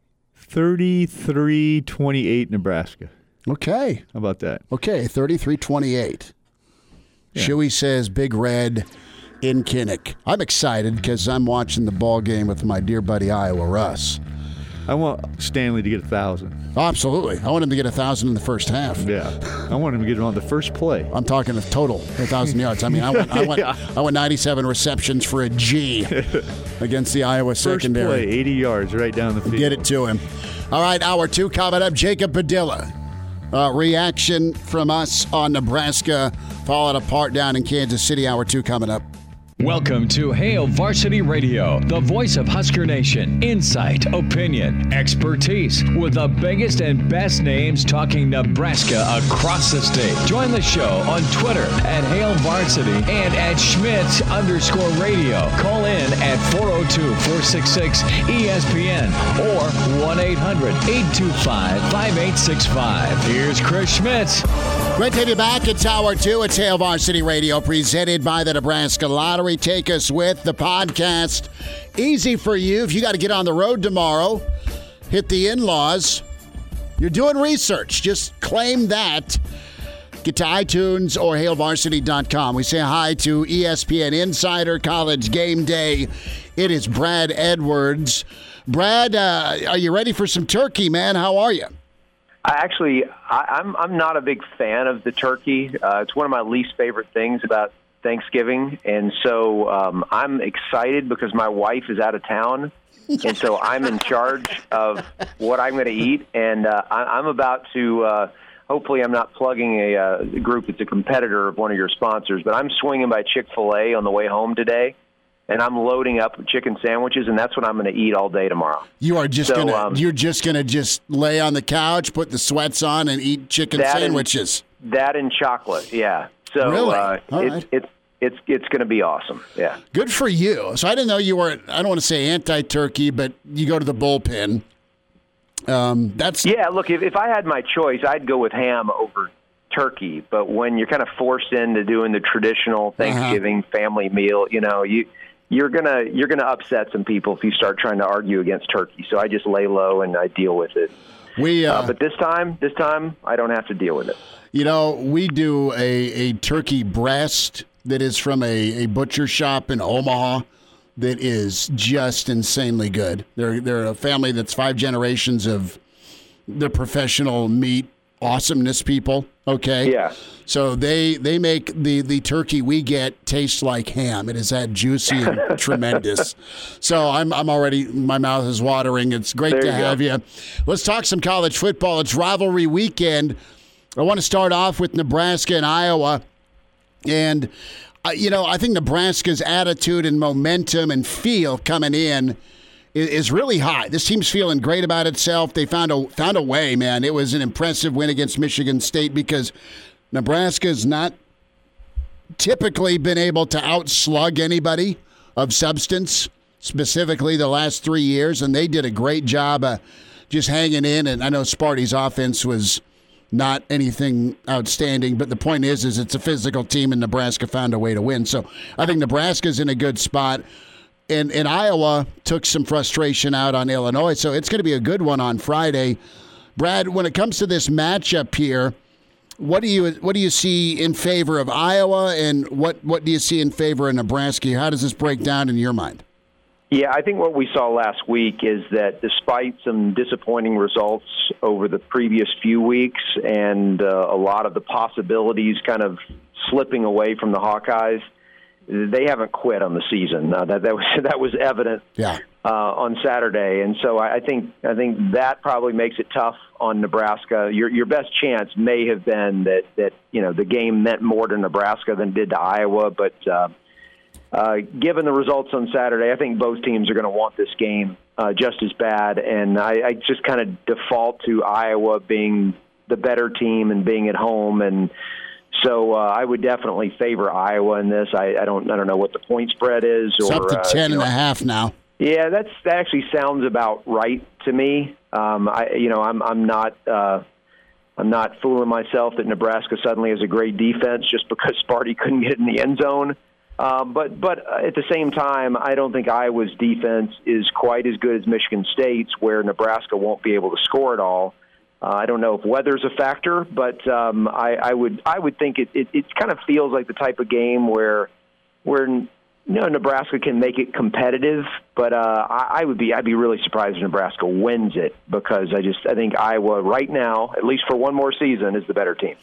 thirty-three twenty-eight Nebraska. Okay. How about that? Okay, thirty-three twenty-eight. Yeah. Shuey says Big Red in Kinnick. I'm excited because I'm watching the ball game with my dear buddy Iowa Russ. I want Stanley to get a thousand. Oh, absolutely. I want him to get a thousand in the first half. Yeah, I want him to get it on the first play. I'm talking a total, a thousand yards. I mean, I want, I want, Yeah. I want ninety-seven receptions for a G against the Iowa First secondary. play, eighty yards right down the field. Get it to him. All right, hour two coming up. Jacob Padilla. Uh, reaction from us on Nebraska falling apart down in Kansas City. Hour two coming up. Welcome to Hail Varsity Radio, the voice of Husker Nation. Insight, opinion, expertise, with the biggest and best names talking Nebraska across the state. Join the show on Twitter at Hail Varsity and at Schmidt underscore radio. Call in at four oh two, four six six, E S P N or one eight hundred, eight two five, five eight six five. Here's Chris Schmidt. Great to have you back. It's hour two. It's Hail Varsity Radio, presented by the Nebraska Lottery. Take us with the podcast. Easy for you. If you got to get on the road tomorrow, hit the in-laws. You're doing research. Just claim that. Get to iTunes or hail varsity dot com. We say hi to E S P N Insider, College Game Day. It is Brad Edwards. Brad, uh, are you ready for some turkey, man? How are you? I actually, I, I'm I'm not a big fan of the turkey. Uh, it's one of my least favorite things about Thanksgiving, and so um, I'm excited because my wife is out of town, and so I'm in charge of what I'm going to eat, and uh, I, I'm about to. Uh, hopefully, I'm not plugging a, uh, group that's a competitor of one of your sponsors, but I'm swinging by Chick-fil-A on the way home today. And I'm loading up chicken sandwiches, and that's what I'm going to eat all day tomorrow. You are just So, gonna um, you're just gonna just lay on the couch, put the sweats on, and eat chicken That and- sandwiches. That and chocolate, yeah. So Really? uh, All it's, right. it's it's it's going to be awesome. Yeah. Good for you. So I didn't know you were. I don't want to say anti-turkey, but you go to the bullpen. Um, that's Yeah, look, if, if I had my choice, I'd go with ham over turkey. But when you're kind of forced into doing the traditional Thanksgiving family meal, you know, you you're gonna you're gonna upset some people if you start trying to argue against turkey. So I just lay low and I deal with it. we. Uh, Uh, but this time, this time, I don't have to deal with it. You know, we do a, a turkey breast that is from a, a butcher shop in Omaha that is just insanely good. They're they're a family that's five generations of the professional meat awesomeness people, okay? Yeah. So they they make the, the turkey we get taste like ham. It is that juicy and tremendous. So I'm I'm already, my mouth is watering. It's great There to you have go. you. Let's talk some college football. It's rivalry weekend. I want to start off with Nebraska and Iowa. And, uh, you know, I think Nebraska's attitude and momentum and feel coming in is, is really high. This team's feeling great about itself. They found a found a way, man. It was an impressive win against Michigan State because Nebraska's not typically been able to outslug anybody of substance, specifically the last three years, and they did a great job of just hanging in. And I know Sparty's offense was not anything outstanding, but the point is, is it's a physical team, and Nebraska found a way to win. So I think Nebraska's in a good spot. And, and Iowa took some frustration out on Illinois, so it's going to be a good one on Friday. Brad, when it comes to this matchup here, what do you what do you see in favor of Iowa, and what, what do you see in favor of Nebraska? How does this break down in your mind? Yeah, I think what we saw last week is that despite some disappointing results over the previous few weeks and uh, a lot of the possibilities kind of slipping away from the Hawkeyes, they haven't quit on the season. Uh, that that was that was evident Yeah. uh, on Saturday, and so I, I think I think that probably makes it tough on Nebraska. Your your best chance may have been that that you know the game meant more to Nebraska than it did to Iowa, but uh, uh, given the results on Saturday, I think both teams are going to want this game uh, just as bad, and I, I just kind of default to Iowa being the better team and being at home. And So uh, I would definitely favor Iowa in this. I, I don't I don't know what the point spread is. It's or, up to uh, ten you and know, a half now. Yeah, that's that actually sounds about right to me. Um, I you know I'm I'm not uh, I'm not fooling myself that Nebraska suddenly has a great defense just because Sparty couldn't get in the end zone. Um, but but at the same time, I don't think Iowa's defense is quite as good as Michigan State's, where Nebraska won't be able to score at all. Uh, I don't know if weather's a factor, but um, I, I would I would think it, it, it kind of feels like the type of game where where you know Nebraska can make it competitive, but uh, I, I would be I'd be really surprised if Nebraska wins it, because I just I think Iowa right now, at least for one more season, is the better team.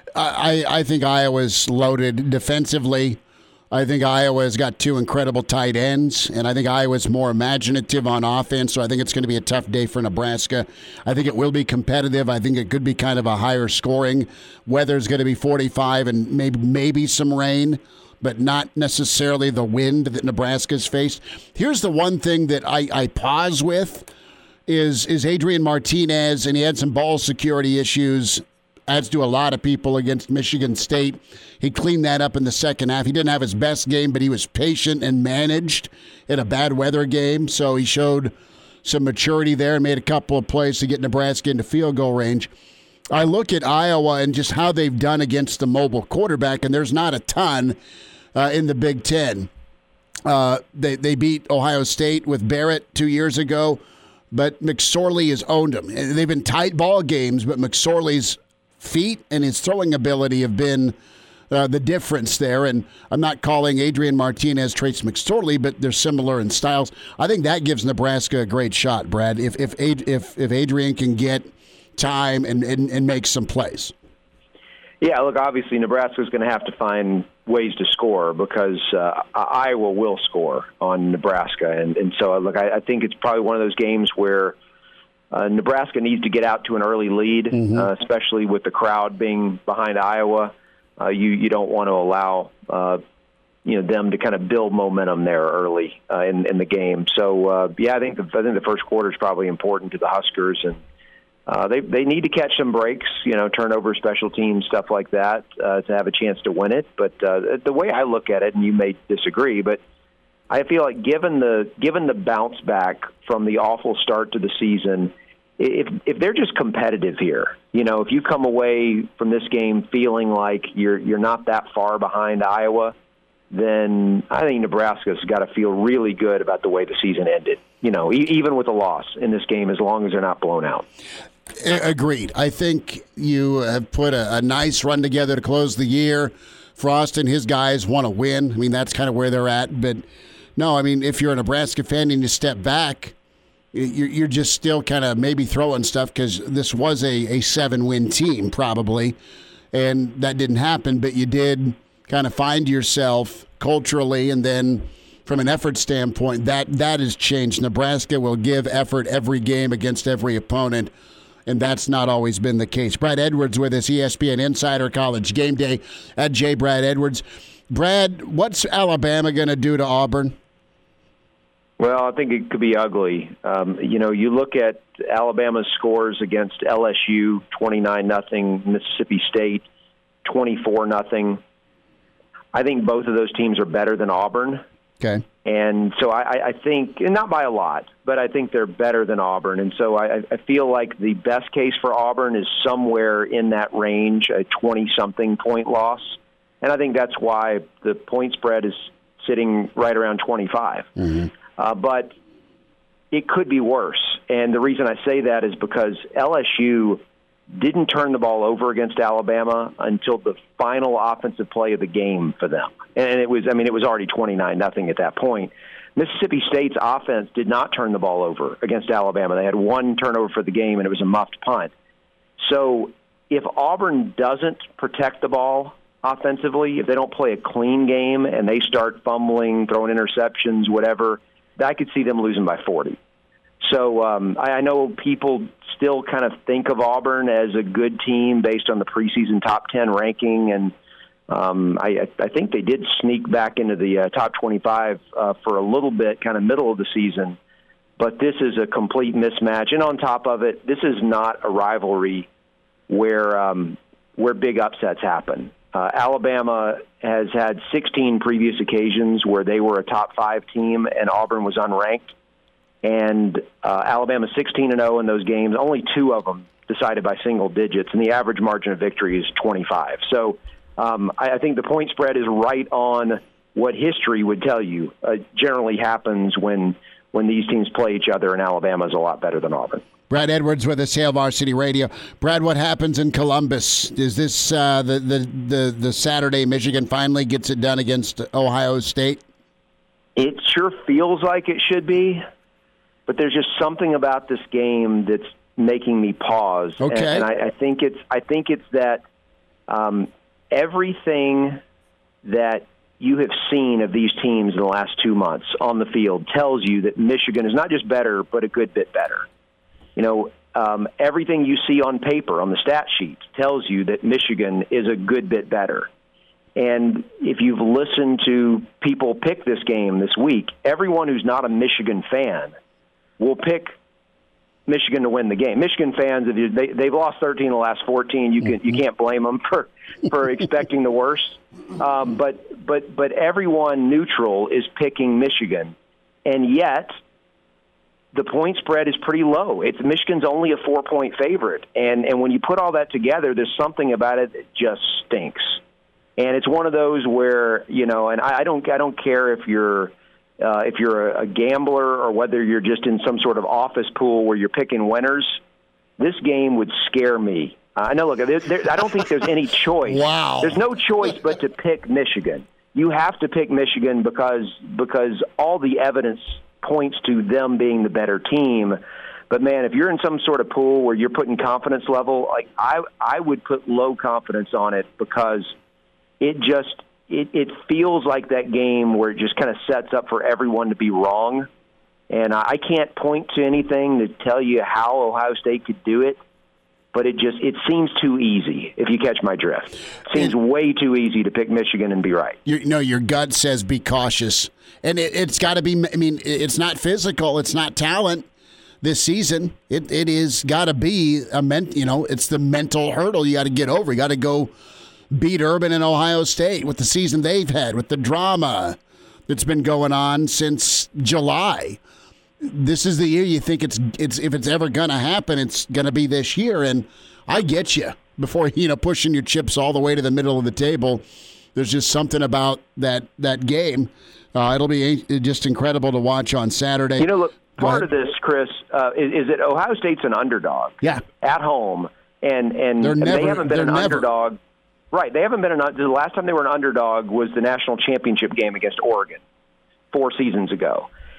I, I think Iowa's loaded defensively. I think Iowa's got two incredible tight ends, and I think Iowa's more imaginative on offense, so I think it's going to be a tough day for Nebraska. I think it will be competitive. I think it could be kind of a higher scoring. Weather's going to be forty-five and maybe maybe some rain, but not necessarily the wind that Nebraska's faced. Here's the one thing that I, I pause with is, is Adrian Martinez, and he had some ball security issues, as do a lot of people, against Michigan State. He cleaned that up in the second half. He didn't have his best game, but he was patient and managed in a bad weather game. So he showed some maturity there and made a couple of plays to get Nebraska into field goal range. I look at Iowa and just how they've done against the mobile quarterback, and there's not a ton uh, in the Big Ten. Uh, they, they beat Ohio State with Barrett two years ago, but McSorley has owned them. They've been tight ball games, but McSorley's feet and his throwing ability have been uh, the difference there. And I'm not calling Adrian Martinez Trace McSorley, but they're similar in styles. I think that gives Nebraska a great shot, Brad, if if if, if Adrian can get time and, and, and make some plays. Yeah, look, obviously Nebraska's going to have to find ways to score, because uh, Iowa will score on Nebraska. And, and so, look, I, I think it's probably one of those games where Uh, Nebraska needs to get out to an early lead, mm-hmm. uh, especially with the crowd being behind Iowa. Uh, you you don't want to allow uh, you know them to kind of build momentum there early uh, in in the game. So uh, yeah, I think the, I think the first quarter is probably important to the Huskers, and uh, they they need to catch some breaks, you know, turnover, special teams, stuff like that, uh, to have a chance to win it. But uh, the way I look at it, and you may disagree, but I feel like given the given the bounce back from the awful start to the season, if if they're just competitive here, you know, if you come away from this game feeling like you're you're not that far behind Iowa, then I think Nebraska's got to feel really good about the way the season ended. You know, e- even with a loss in this game, as long as they're not blown out. Agreed. I think you have put a, a nice run together to close the year. Frost and his guys want to win. I mean, that's kind of where they're at, but. No, I mean, if you're a Nebraska fan and you step back, you're, you're just still kind of maybe throwing stuff because this was a, a seven-win team probably, and that didn't happen, but you did kind of find yourself culturally, and then from an effort standpoint, that that has changed. Nebraska will give effort every game against every opponent, and that's not always been the case. Brad Edwards with us, E S P N Insider, College Game Day at J. Brad Edwards. Brad, what's Alabama going to do to Auburn? Well, I think it could be ugly. Um, you know, you look at Alabama's scores against L S U, twenty-nine nothing, Mississippi State, twenty-four nothing. I think both of those teams are better than Auburn. Okay. And so I, I think, and not by a lot, but I think they're better than Auburn. And so I, I feel like the best case for Auburn is somewhere in that range, a twenty-something point loss. And I think that's why the point spread is sitting right around twenty-five. Mm-hmm. Uh, but it could be worse. And the reason I say that is because L S U didn't turn the ball over against Alabama until the final offensive play of the game for them. And it was, I mean, it was already twenty-nine nothing at that point. Mississippi State's offense did not turn the ball over against Alabama. They had one turnover for the game, and it was a muffed punt. So if Auburn doesn't protect the ball offensively, if they don't play a clean game and they start fumbling, throwing interceptions, whatever, I could see them losing by forty. So um, I, I know people still kind of think of Auburn as a good team based on the preseason top ten ranking, and um, I, I think they did sneak back into the uh, top twenty-five uh, for a little bit, kind of middle of the season. But this is a complete mismatch, and on top of it, this is not a rivalry where um, where big upsets happen. Uh, Alabama has had sixteen previous occasions where they were a top five team and Auburn was unranked. And uh, Alabama sixteen and oh in those games, only two of them decided by single digits, and the average margin of victory is twenty-five. So um, I, I think the point spread is right on what history would tell you uh, generally happens when when these teams play each other, and Alabama is a lot better than Auburn. Brad Edwards with us, Hail Varsity Radio. Brad, what happens in Columbus? Is this uh, the, the, the, the Saturday Michigan finally gets it done against Ohio State? It sure feels like it should be, but there's just something about this game that's making me pause. Okay. And, and I, I think it's I think it's that um, everything that you have seen of these teams in the last two months on the field tells you that Michigan is not just better, but a good bit better. You know, um, everything you see on paper, on the stat sheet, tells you that Michigan is a good bit better. And if you've listened to people pick this game this week, everyone who's not a Michigan fan will pick Michigan to win the game. Michigan fans, if you, they, they've lost thirteen of the last fourteen. You can you can't blame them for for expecting the worst. Um, but but but everyone neutral is picking Michigan, and yet the point spread is pretty low. It's Michigan's only a four-point favorite, and and when you put all that together, there's something about it that just stinks. And it's one of those where, you know, and I, I don't I don't care if you're uh, if you're a, a gambler or whether you're just in some sort of office pool where you're picking winners. This game would scare me. I uh, know. Look, there, there, I don't think there's any choice. Wow. There's no choice but to pick Michigan. You have to pick Michigan because because all the evidence points to them being the better team. But man, if you're in some sort of pool where you're putting confidence level, like I I would put low confidence on it because it just it, it feels like that game where it just kind of sets up for everyone to be wrong. And I can't point to anything to tell you how Ohio State could do it, but it just it seems too easy, if you catch my drift. It seems and, way too easy to pick Michigan and be right. You know, your gut says be cautious. And it, it's got to be, I mean, it's not physical. It's not talent this season. It It is got to be, a men, you know, it's the mental hurdle you got to get over. You got to go beat Urban and Ohio State with the season they've had, with the drama that's been going on since July. This is the year you think it's it's if it's ever going to happen, it's going to be this year. And I get you. Before, you know, pushing your chips all the way to the middle of the table, there's just something about that that game. Uh, it'll be just incredible to watch on Saturday. You know, look, part of this, Chris, uh, is, is that Ohio State's an underdog. Yeah. At home, and and, they're and never, they haven't been an never. underdog. Right, they haven't been an. The last time they were an underdog was the national championship game against Oregon, four seasons ago.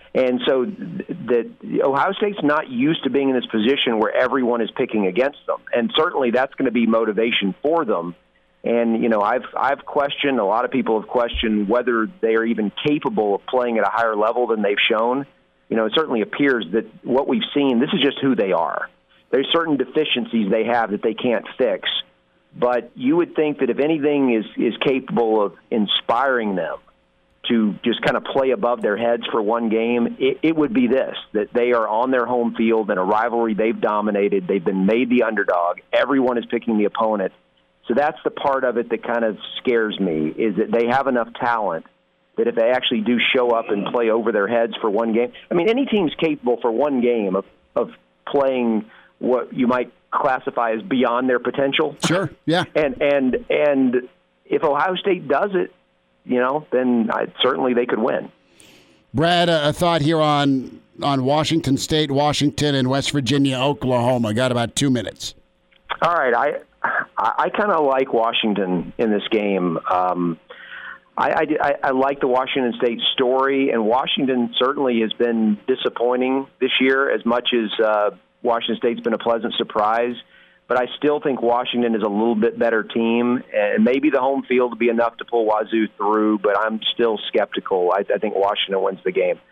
And so that Ohio State's not used to being in this position where everyone is picking against them. And certainly that's going to be motivation for them. And, you know, I've I've questioned, a lot of people have questioned whether they are even capable of playing at a higher level than they've shown. You know, it certainly appears that what we've seen, this is just who they are. There's certain deficiencies they have that they can't fix. But you would think that if anything is, is capable of inspiring them to just kind of play above their heads for one game, it, it would be this, that they are on their home field in a rivalry they've dominated. They've been made the underdog. Everyone is picking the opponent. So that's the part of it that kind of scares me, is that they have enough talent that if they actually do show up and play over their heads for one game, I mean, any team's capable for one game of, of playing what you might classify as beyond their potential. Sure, yeah. And and and if Ohio State does it, you know, then I, certainly they could win. Brad, a thought here on on Washington State, Washington, and West Virginia, Oklahoma. Got about two minutes. All right, I I, I kind of like Washington in this game. Um, I, I, I like the Washington State story, and Washington certainly has been disappointing this year as much as uh, Washington State's been a pleasant surprise. But I still think Washington is a little bit better team, and maybe the home field will be enough to pull Wazoo through, but I'm still skeptical. I, I think Washington wins the game.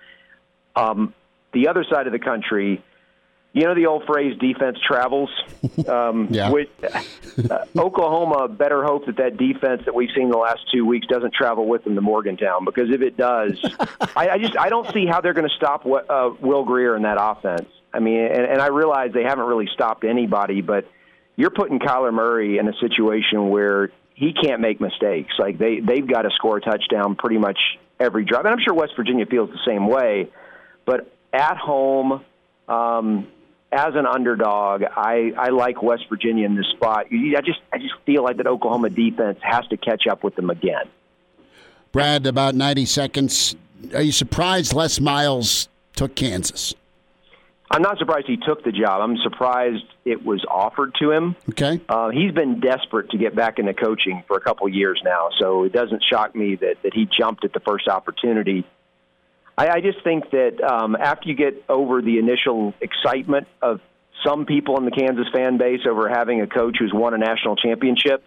Um, the other side of the country, you know the old phrase, defense travels? Um, yeah. With, uh, Oklahoma better hope that that defense that we've seen the last two weeks doesn't travel with them to Morgantown, because if it does, I, I just I don't see how they're going to stop what, uh, Will Grier in that offense. I mean, and, and I realize they haven't really stopped anybody, but you're putting Kyler Murray in a situation where he can't make mistakes. Like they, they've got to score a touchdown pretty much every drive. And I'm sure West Virginia feels the same way. But at home, um, as an underdog, I, I like West Virginia in this spot. I just I just feel like that Oklahoma defense has to catch up with them again. Brad, about ninety seconds. Are you surprised Les Miles took Kansas? I'm not surprised he took the job. I'm surprised it was offered to him. Okay. Uh, he's been desperate to get back into coaching for a couple of years now, so it doesn't shock me that, that he jumped at the first opportunity. I, I just think that um, after you get over the initial excitement of some people in the Kansas fan base over having a coach who's won a national championship,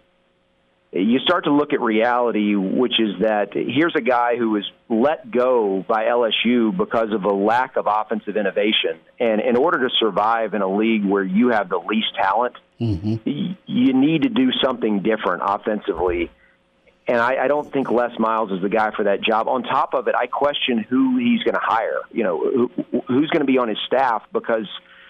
you start to look at reality, which is that here's a guy who was let go by L S U because of a lack of offensive innovation. And in order to survive in a league where you have the least talent, mm-hmm. y- you need to do something different offensively. And I, I don't think Les Miles is the guy for that job. On top of it, I question who he's going to hire, you know, who, who's going to be on his staff, because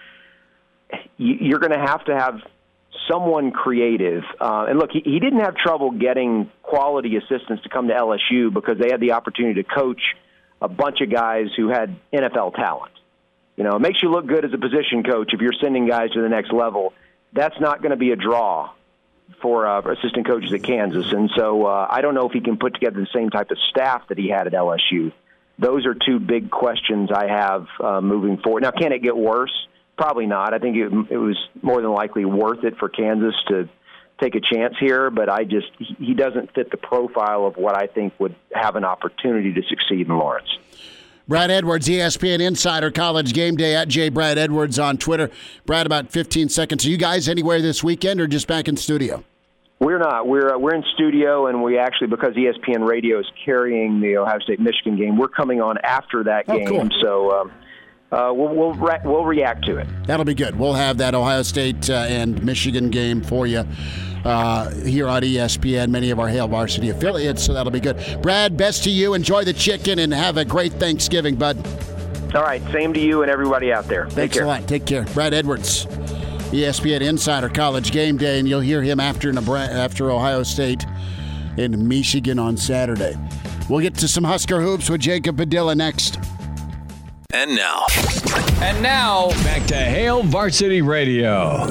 you're going to have to have someone creative. Uh, and look, he, he didn't have trouble getting quality assistants to come to L S U because they had the opportunity to coach a bunch of guys who had N F L talent. You know, it makes you look good as a position coach if you're sending guys to the next level. That's not going to be a draw for uh, assistant coaches at Kansas. And so uh, I don't know if he can put together the same type of staff that he had at L S U. Those are two big questions I have uh, moving forward. Now, can it get worse? Probably not. I think it, it was more than likely worth it for Kansas to take a chance here, but I just he doesn't fit the profile of what I think would have an opportunity to succeed in Lawrence. Brad Edwards, E S P N Insider, College Game Day, at J. Brad Edwards on Twitter. Brad, about fifteen seconds. Are you guys anywhere this weekend or just back in studio? We're not. We're uh, we're in studio, and we actually, because E S P N Radio is carrying the Ohio State-Michigan game, we're coming on after that oh, game. Cool. So um, uh, we'll we'll, re- we'll react to it. That'll be good. We'll have that Ohio State uh, and Michigan game for you uh, here on E S P N, many of our Hail Varsity affiliates, so that'll be good. Brad, best to you. Enjoy the chicken and have a great Thanksgiving, bud. All right. Same to you and everybody out there. Thanks Take care. a lot. Take care. Brad Edwards, E S P N Insider, College Game Day, and you'll hear him after Nebraska, after Ohio State in Michigan on Saturday. We'll get to some Husker Hoops with Jacob Padilla next. And now. And now, back to Hail Varsity Radio.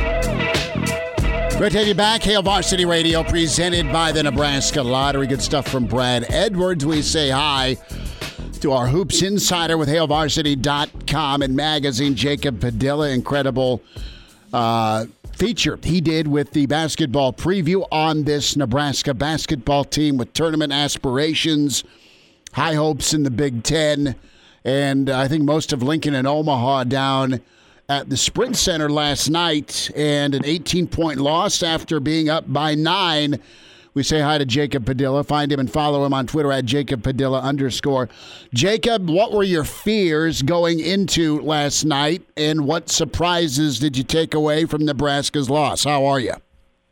Great to have you back. Hail Varsity Radio, presented by the Nebraska Lottery. Good stuff from Brad Edwards. We say hi to our Hoops Insider with hail varsity dot com and magazine, Jacob Padilla. Incredible uh, feature he did with the basketball preview on this Nebraska basketball team with tournament aspirations, high hopes in the Big Ten, And I think most of Lincoln and Omaha down at the Sprint Center last night, and an eighteen-point loss after being up by nine. We say hi to Jacob Padilla. Find him and follow him on Twitter at Jacob Padilla underscore. Jacob, what were your fears going into last night, and what surprises did you take away from Nebraska's loss? How are you?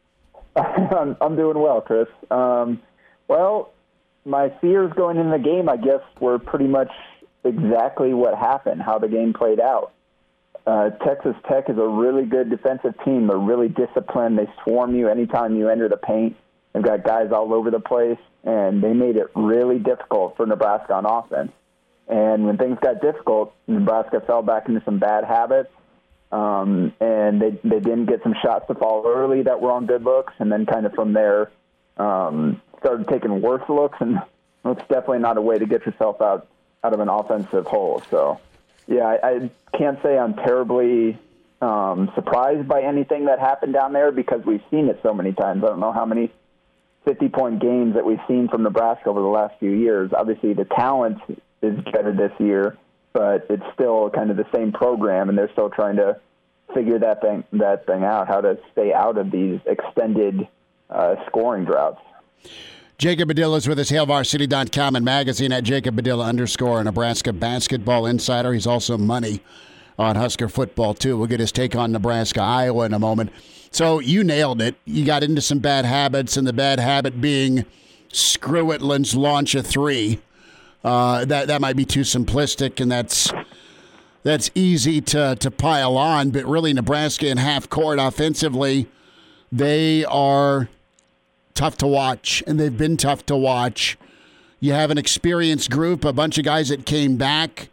I'm, I'm doing well, Chris. Um, well, my fears going into the game, I guess, were pretty much exactly what happened, how the game played out. Uh, Texas Tech is a really good defensive team. They're really disciplined. They swarm you anytime you enter the paint. They've got guys all over the place, and they made it really difficult for Nebraska on offense. And when things got difficult, Nebraska fell back into some bad habits, um, and they they didn't get some shots to fall early that were on good looks, and then kind of from there um, started taking worse looks, and it's definitely not a way to get yourself out, out of an offensive hole. So, yeah, I, I can't say I'm terribly um, surprised by anything that happened down there because we've seen it so many times. I don't know how many fifty-point games that we've seen from Nebraska over the last few years. Obviously, the talent is better this year, but it's still kind of the same program, and they're still trying to figure that thing that thing out, how to stay out of these extended uh, scoring droughts. Jacob Padilla is with us, Hail Varsity dot com and magazine at Jacob Padilla underscore, a Nebraska basketball insider. He's also money on Husker football, too. We'll get his take on Nebraska, Iowa in a moment. So you nailed it. You got into some bad habits, and the bad habit being screw it, let's launch a three. Uh, that that might be too simplistic, and that's that's easy to, to pile on. But really, Nebraska in half court offensively, they are tough to watch, and they've been tough to watch. You have an experienced group, a bunch of guys that came back.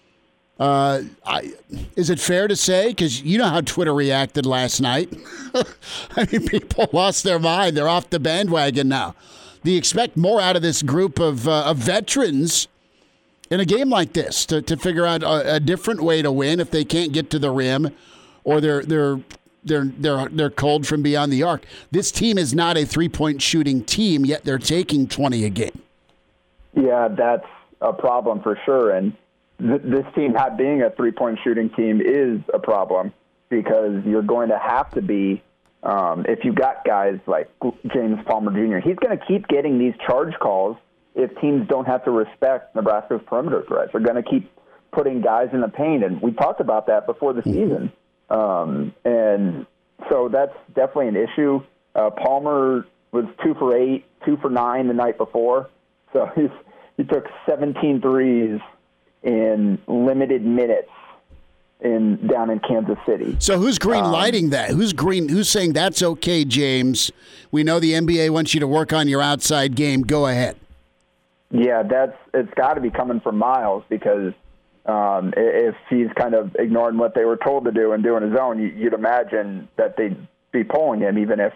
Uh, I, is it fair to say, because you know how Twitter reacted last night? I mean, people lost their mind. They're off the bandwagon now. Do you expect more out of this group of, uh, of veterans in a game like this to, to figure out a, a different way to win if they can't get to the rim or they're they're they're they're they're cold from beyond the arc? This team is not a three-point shooting team, yet they're taking twenty a game. Yeah, that's a problem for sure, and this team not being a three-point shooting team is a problem because you're going to have to be, um, if you've got guys like James Palmer Junior, he's going to keep getting these charge calls if teams don't have to respect Nebraska's perimeter threats. They're going to keep putting guys in the paint, and we talked about that before the season. Um, and so that's definitely an issue. Uh, Palmer was two for eight, two for nine the night before, so he's, he took seventeen threes in limited minutes in down in Kansas City. So who's green lighting um, that? Who's green? Who's saying that's okay, James? We know the N B A wants you to work on your outside game. Go ahead. Yeah, that's it's got to be coming from Miles because um, if he's kind of ignoring what they were told to do and doing his own, you'd imagine that they'd be pulling him, even if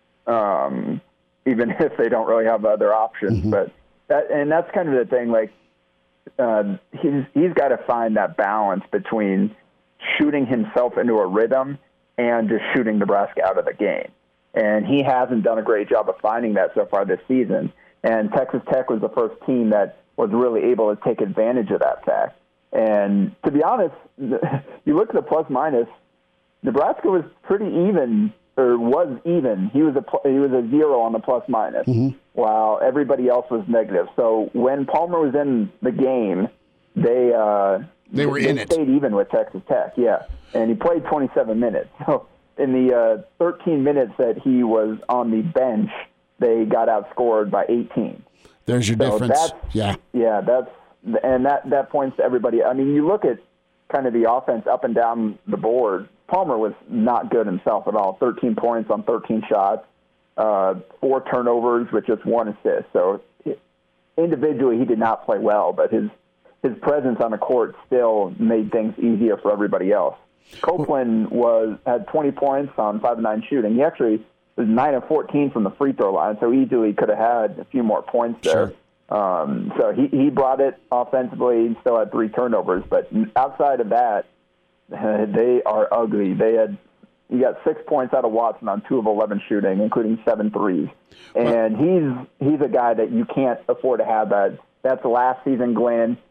um, even if they don't really have other options. Mm-hmm. But that and that's kind of the thing, like. Uh, he's he's got to find that balance between shooting himself into a rhythm and just shooting Nebraska out of the game. And he hasn't done a great job of finding that so far this season. And Texas Tech was the first team that was really able to take advantage of that fact. And to be honest, you look at the plus minus, Nebraska was pretty even, or was even. He was a he was a zero on the plus minus, mm-hmm. while everybody else was negative. So when Palmer was in the game, they uh, they were they in it. Stayed even with Texas Tech, yeah. And he played twenty-seven minutes. So in the uh, thirteen minutes that he was on the bench, they got outscored by eighteen. There's your so difference. That's, yeah, yeah. That's and that that points to everybody. I mean, you look at kind of the offense up and down the board. Palmer was not good himself at all. thirteen points on thirteen shots, uh, four turnovers with just one assist. So individually, he did not play well, but his his presence on the court still made things easier for everybody else. Copeland was had twenty points on five of nine shooting. He actually was nine of fourteen from the free throw line, so easily could have had a few more points there. Sure. Um, so he, he brought it offensively. He still had three turnovers, but outside of that, Uh, they are ugly. They had you got six points out of Watson on two of eleven shooting, including seven threes. And he's he's a guy that you can't afford to have that. That's last season, Glenn.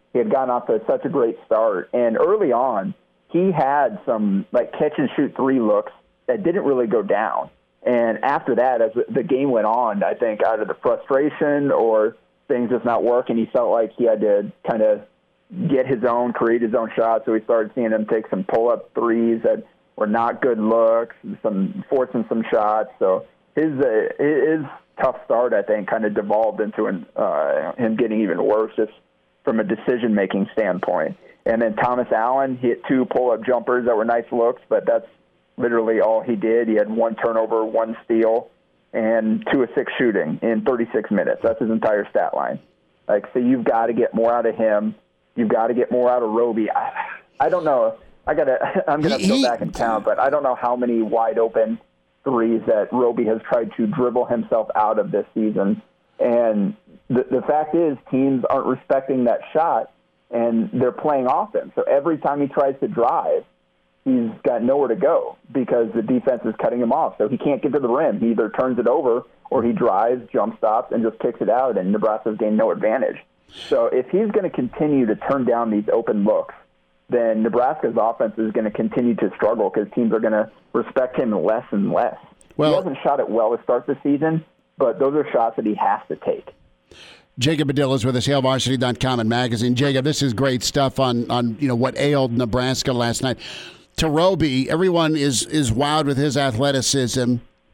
He had gotten off to such a great start. And early on, he had some like catch and shoot three looks that didn't really go down. And after that, as the game went on, I think out of the frustration or things just not working, he felt like he had to kind of get his own, create his own shot. So we started seeing him take some pull-up threes that were not good looks, some forcing some shots. So his uh, his tough start, I think, kind of devolved into an, uh, him getting even worse just from a decision-making standpoint. And then Thomas Allen hit two pull-up jumpers that were nice looks, but that's literally all he did. He had one turnover, one steal, and two of six shooting in thirty-six minutes. That's his entire stat line. Like, so you've got to get more out of him. You've got to get more out of Roby. I, I don't know. I gotta. I'm gonna he, go back and count, but I don't know how many wide open threes that Roby has tried to dribble himself out of this season. And the the fact is, teams aren't respecting that shot, and they're playing offense. So every time he tries to drive, he's got nowhere to go because the defense is cutting him off. So he can't get to the rim. He either turns it over or he drives, jump stops, and just kicks it out, and Nebraska's gained no advantage. So if he's going to continue to turn down these open looks, then Nebraska's offense is going to continue to struggle because teams are going to respect him less and less. Well, he hasn't shot it well to start the season, but those are shots that he has to take. Jacob Padilla is with us, Hail Varsity dot com and magazine. Jacob, this is great stuff on, on you know what ailed Nebraska last night. To Roby, everyone is is wowed with his athleticism,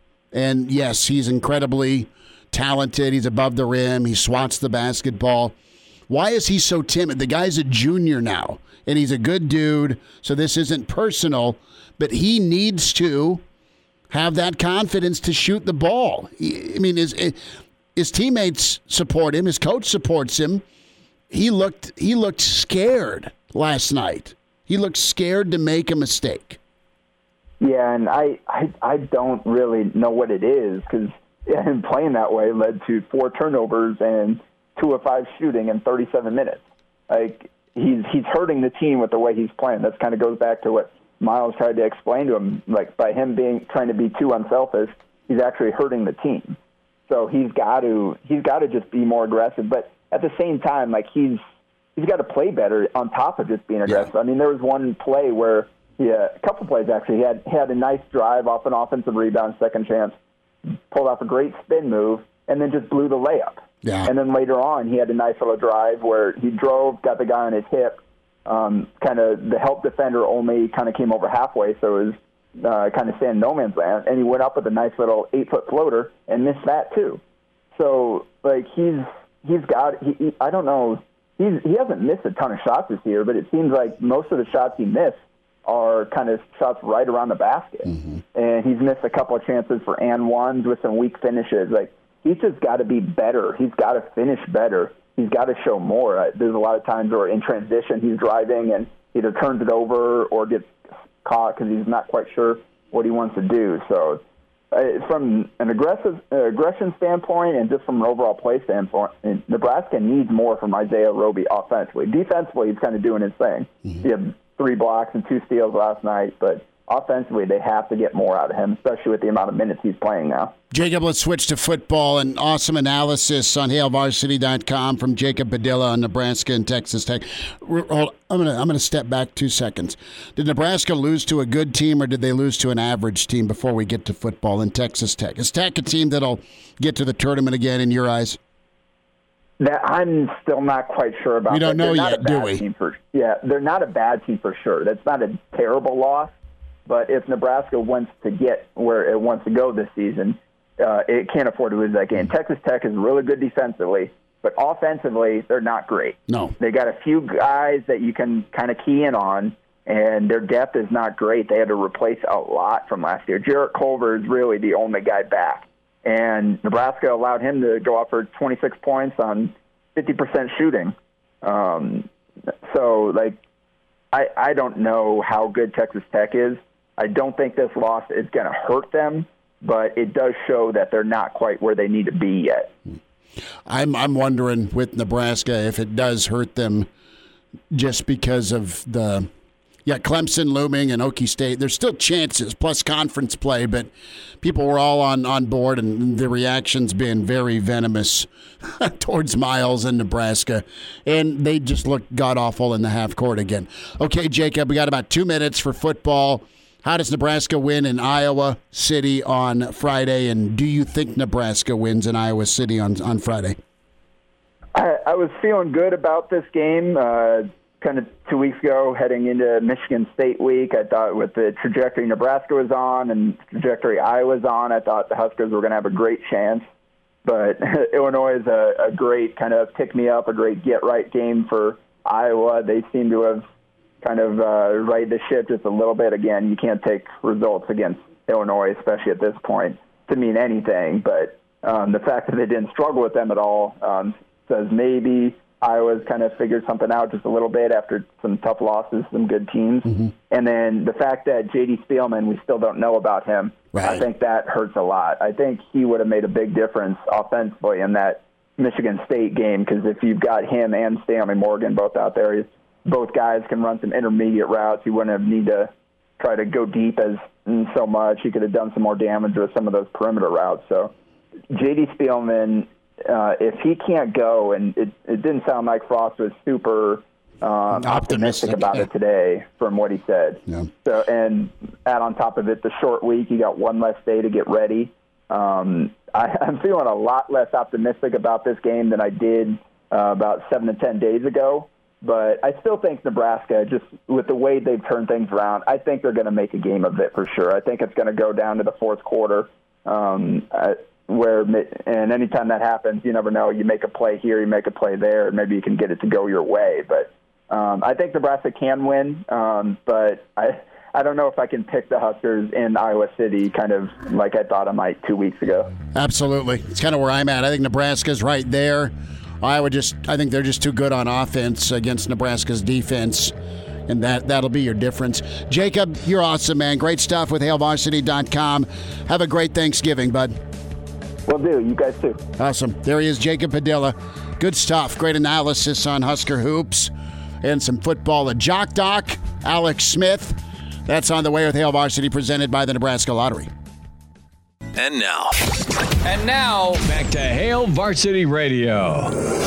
and yes, he's incredibly talented. He's above the rim. He swats the basketball. Why is he so timid? The guy's a junior now, and he's a good dude, so this isn't personal, but he needs to have that confidence to shoot the ball. I mean, his, his teammates support him. His coach supports him. He looked he looked scared last night. He looked scared to make a mistake. Yeah, and I, I, I don't really know what it is because him playing that way led to four turnovers and two of five shooting in thirty-seven minutes. Like, he's he's hurting the team with the way he's playing. That kind of goes back to what Miles tried to explain to him. Like, by him being trying to be too unselfish, he's actually hurting the team. So he's got to he's got to just be more aggressive. But at the same time, like he's he's got to play better on top of just being aggressive. Yeah. I mean, there was one play where yeah, a couple plays actually. He had he had a nice drive off an offensive rebound, second chance, pulled off a great spin move, and then just blew the layup. Yeah. And then later on, he had a nice little drive where he drove, got the guy on his hip. Um, kind of the help defender only kind of came over halfway, so it was uh, kind of staying no man's land. And he went up with a nice little eight foot floater and missed that too. So like he's he's got he, he, I don't know he's he hasn't missed a ton of shots this year, but it seems like most of the shots he missed are kind of shots right around the basket. Mm-hmm. And he's missed a couple of chances for and ones with some weak finishes. Like, he's just got to be better. He's got to finish better. He's got to show more. Uh, there's a lot of times where in transition he's driving and either turns it over or gets caught because he's not quite sure what he wants to do. So uh, from an aggressive uh, aggression standpoint and just from an overall play standpoint, Nebraska needs more from Isaiah Roby offensively. Defensively, he's kind of doing his thing. Mm-hmm. He had three blocks and two steals last night, but offensively, they have to get more out of him, especially with the amount of minutes he's playing now. Jacob, let's switch to football. An awesome analysis on Hail Varsity dot com from Jacob Padilla on Nebraska and Texas Tech. Hold, I'm going to I'm going to step back two seconds. Did Nebraska lose to a good team or did they lose to an average team before we get to football in Texas Tech? Is Tech a team that'll get to the tournament again in your eyes? That I'm still not quite sure about. We don't that. know yet, do we? Team for, yeah, they're not a bad team for sure. That's not a terrible loss. But if Nebraska wants to get where it wants to go this season, uh, it can't afford to lose that game. Texas Tech is really good defensively, but offensively, they're not great. No. They got a few guys that you can kind of key in on, and their depth is not great. They had to replace a lot from last year. Jarrett Culver is really the only guy back. And Nebraska allowed him to go up for twenty-six points on fifty percent shooting. Um, so, like, I, I don't know how good Texas Tech is. I don't think this loss is going to hurt them, but it does show that they're not quite where they need to be yet. I'm I'm wondering with Nebraska if it does hurt them just because of the Yeah, Clemson looming and Okie State. There's still chances, plus conference play, but people were all on, on board, and the reaction's been very venomous towards Miles and Nebraska. And they just looked god-awful in the half court again. Okay, Jacob, we got about two minutes for football. How does Nebraska win in Iowa City on Friday, and do you think Nebraska wins in Iowa City on, on Friday? I, I was feeling good about this game. Uh, kind of two weeks ago, heading into Michigan State week, I thought with the trajectory Nebraska was on and the trajectory I was on, I thought the Huskers were going to have a great chance. But Illinois is a, a great kind of pick-me-up, a great get-right game for Iowa. They seem to have kind of uh, righted the ship just a little bit. Again, you can't take results against Illinois, especially at this point, to mean anything. But um, the fact that they didn't struggle with them at all um, says maybe Iowa's kind of figured something out just a little bit after some tough losses, some good teams. Mm-hmm. And then the fact that J D Spielman, we still don't know about him, right. I think that hurts a lot. I think he would have made a big difference offensively in that Michigan State game, because if you've got him and Stanley Morgan both out there, both guys can run some intermediate routes. You wouldn't have need to try to go deep as so much. You could have done some more damage with some of those perimeter routes. So J D Spielman, Uh, if he can't go, and it, it didn't sound like Frost was super um, optimistic, optimistic about yeah. it today from what he said. Yeah. So, and add on top of it the short week, you got one less day to get ready. Um, I, I'm feeling a lot less optimistic about this game than I did uh, about seven to ten days ago. But I still think Nebraska, just with the way they've turned things around, I think they're going to make a game of it for sure. I think it's going to go down to the fourth quarter. Um, I, Where and anytime that happens, you never know. You make a play here, you make a play there, and maybe you can get it to go your way. But um, I think Nebraska can win, um, but I I don't know if I can pick the Huskers in Iowa City, kind of like I thought I might two weeks ago. Absolutely, it's kind of where I'm at. I think Nebraska's right there. Iowa just, I think they're just too good on offense against Nebraska's defense. And that, that'll be your difference. Jacob, you're awesome, man. Great stuff with Hail Varsity dot com. Have a great Thanksgiving, bud. Will do. You guys too. Awesome. There he is, Jacob Padilla. Good stuff. Great analysis on Husker hoops and some football. A Jock Doc, Alex Smith. That's on the way with Hail Varsity, presented by the Nebraska Lottery. And now. And now, back to Hail Varsity Radio.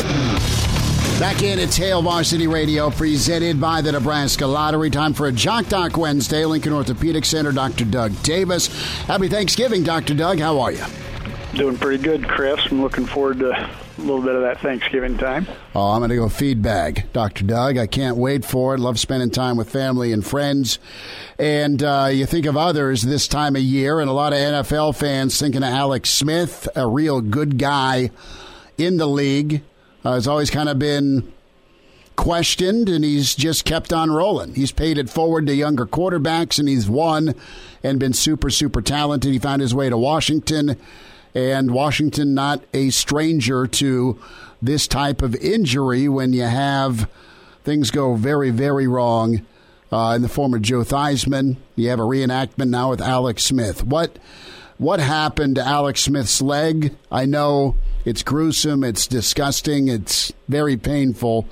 Back in, it's Hail Varsity Radio, presented by the Nebraska Lottery. Time for a Jock Doc Wednesday. Lincoln Orthopedic Center, Doctor Doug Davis. Happy Thanksgiving, Doctor Doug. How are you? Doing pretty good, Chris. I'm looking forward to a little bit of that Thanksgiving time. Oh, I'm going to go feedback, Doctor Doug. I can't wait for it. Love spending time with family and friends. And uh, you think of others this time of year, and a lot of N F L fans thinking of Alex Smith, a real good guy in the league. Uh, has always kind of been questioned, and he's just kept on rolling. He's paid it forward to younger quarterbacks, and he's won and been super, super talented. He found his way to Washington. And Washington not a stranger to this type of injury when you have things go very, very wrong. Uh, in the form of Joe Theismann, you have a reenactment now with Alex Smith. What what happened to Alex Smith's leg? I know it's gruesome, it's disgusting, it's very painful.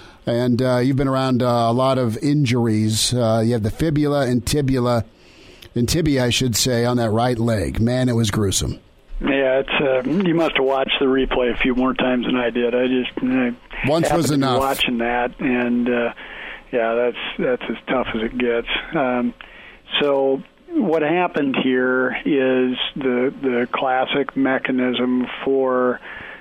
And uh, you've been around uh, a lot of injuries. Uh, you have the fibula and tibula, and tibia, I should say, on that right leg. Man, it was gruesome. Yeah, it's uh, you must have watched the replay a few more times than I did. I just I once was enough watching that, and uh, yeah, that's that's as tough as it gets. Um, so what happened here is the the classic mechanism for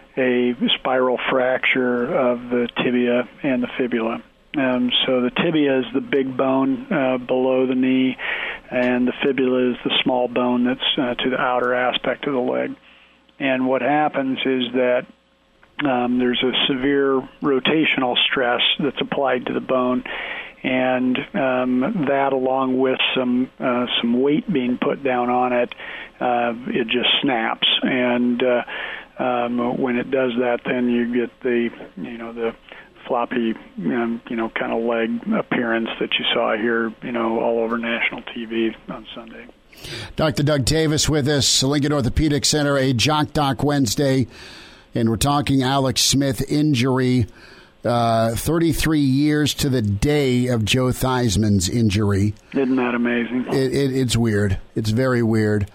a spiral fracture of the tibia and the fibula. Um, so the tibia is the big bone uh, below the knee, and the fibula is the small bone that's uh, to the outer aspect of the leg. And what happens is that um, there's a severe rotational stress that's applied to the bone, and um, that, along with some uh, some weight being put down on it, uh, it just snaps. And uh, um, when it does that, then you get the you know the floppy, um, you know, kind of leg appearance that you saw here, you know, all over national T V on Sunday. Doctor Doug Davis with us, Lincoln Orthopedic Center, a Jock Doc Wednesday, and we're talking Alex Smith injury. Uh, thirty-three years to the day of Joe Theismann's injury. Isn't that amazing? It, it, it's weird. It's very weird.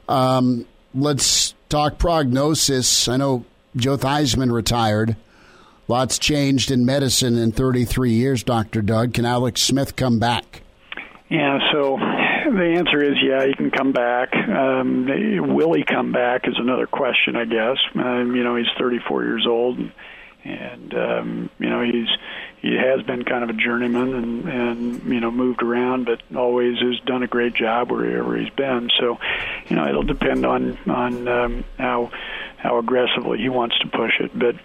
Um, let's talk prognosis. I know Joe Theismann retired. Lots changed in medicine in thirty-three years, Doctor Doug. Can Alex Smith come back? Yeah, so the answer is yeah, he can come back. Um, will he come back is another question, I guess. Um, you know, he's thirty-four years old. And, um, you know, he's he has been kind of a journeyman and, and, you know, moved around, but always has done a great job wherever he's been. So, you know, it'll depend on, on um, how how aggressively he wants to push it. But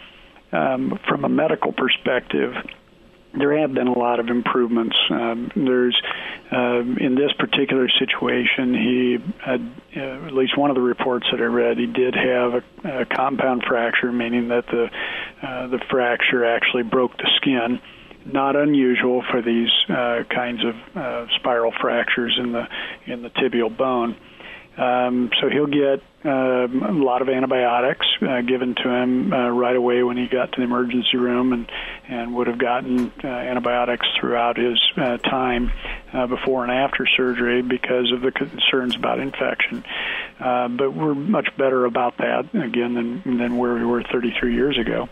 um, from a medical perspective, there have been a lot of improvements. Um, there's, uh, in this particular situation, he had, uh, at least one of the reports that I read, he did have a, a compound fracture, meaning that the uh, the fracture actually broke the skin. Not unusual for these uh, kinds of uh, spiral fractures in the in the tibial bone. Um, so he'll get uh, a lot of antibiotics uh, given to him uh, right away when he got to the emergency room, and, and would have gotten uh, antibiotics throughout his uh, time uh, before and after surgery because of the concerns about infection. Uh, but we're much better about that, again, than, than where we were thirty-three years ago.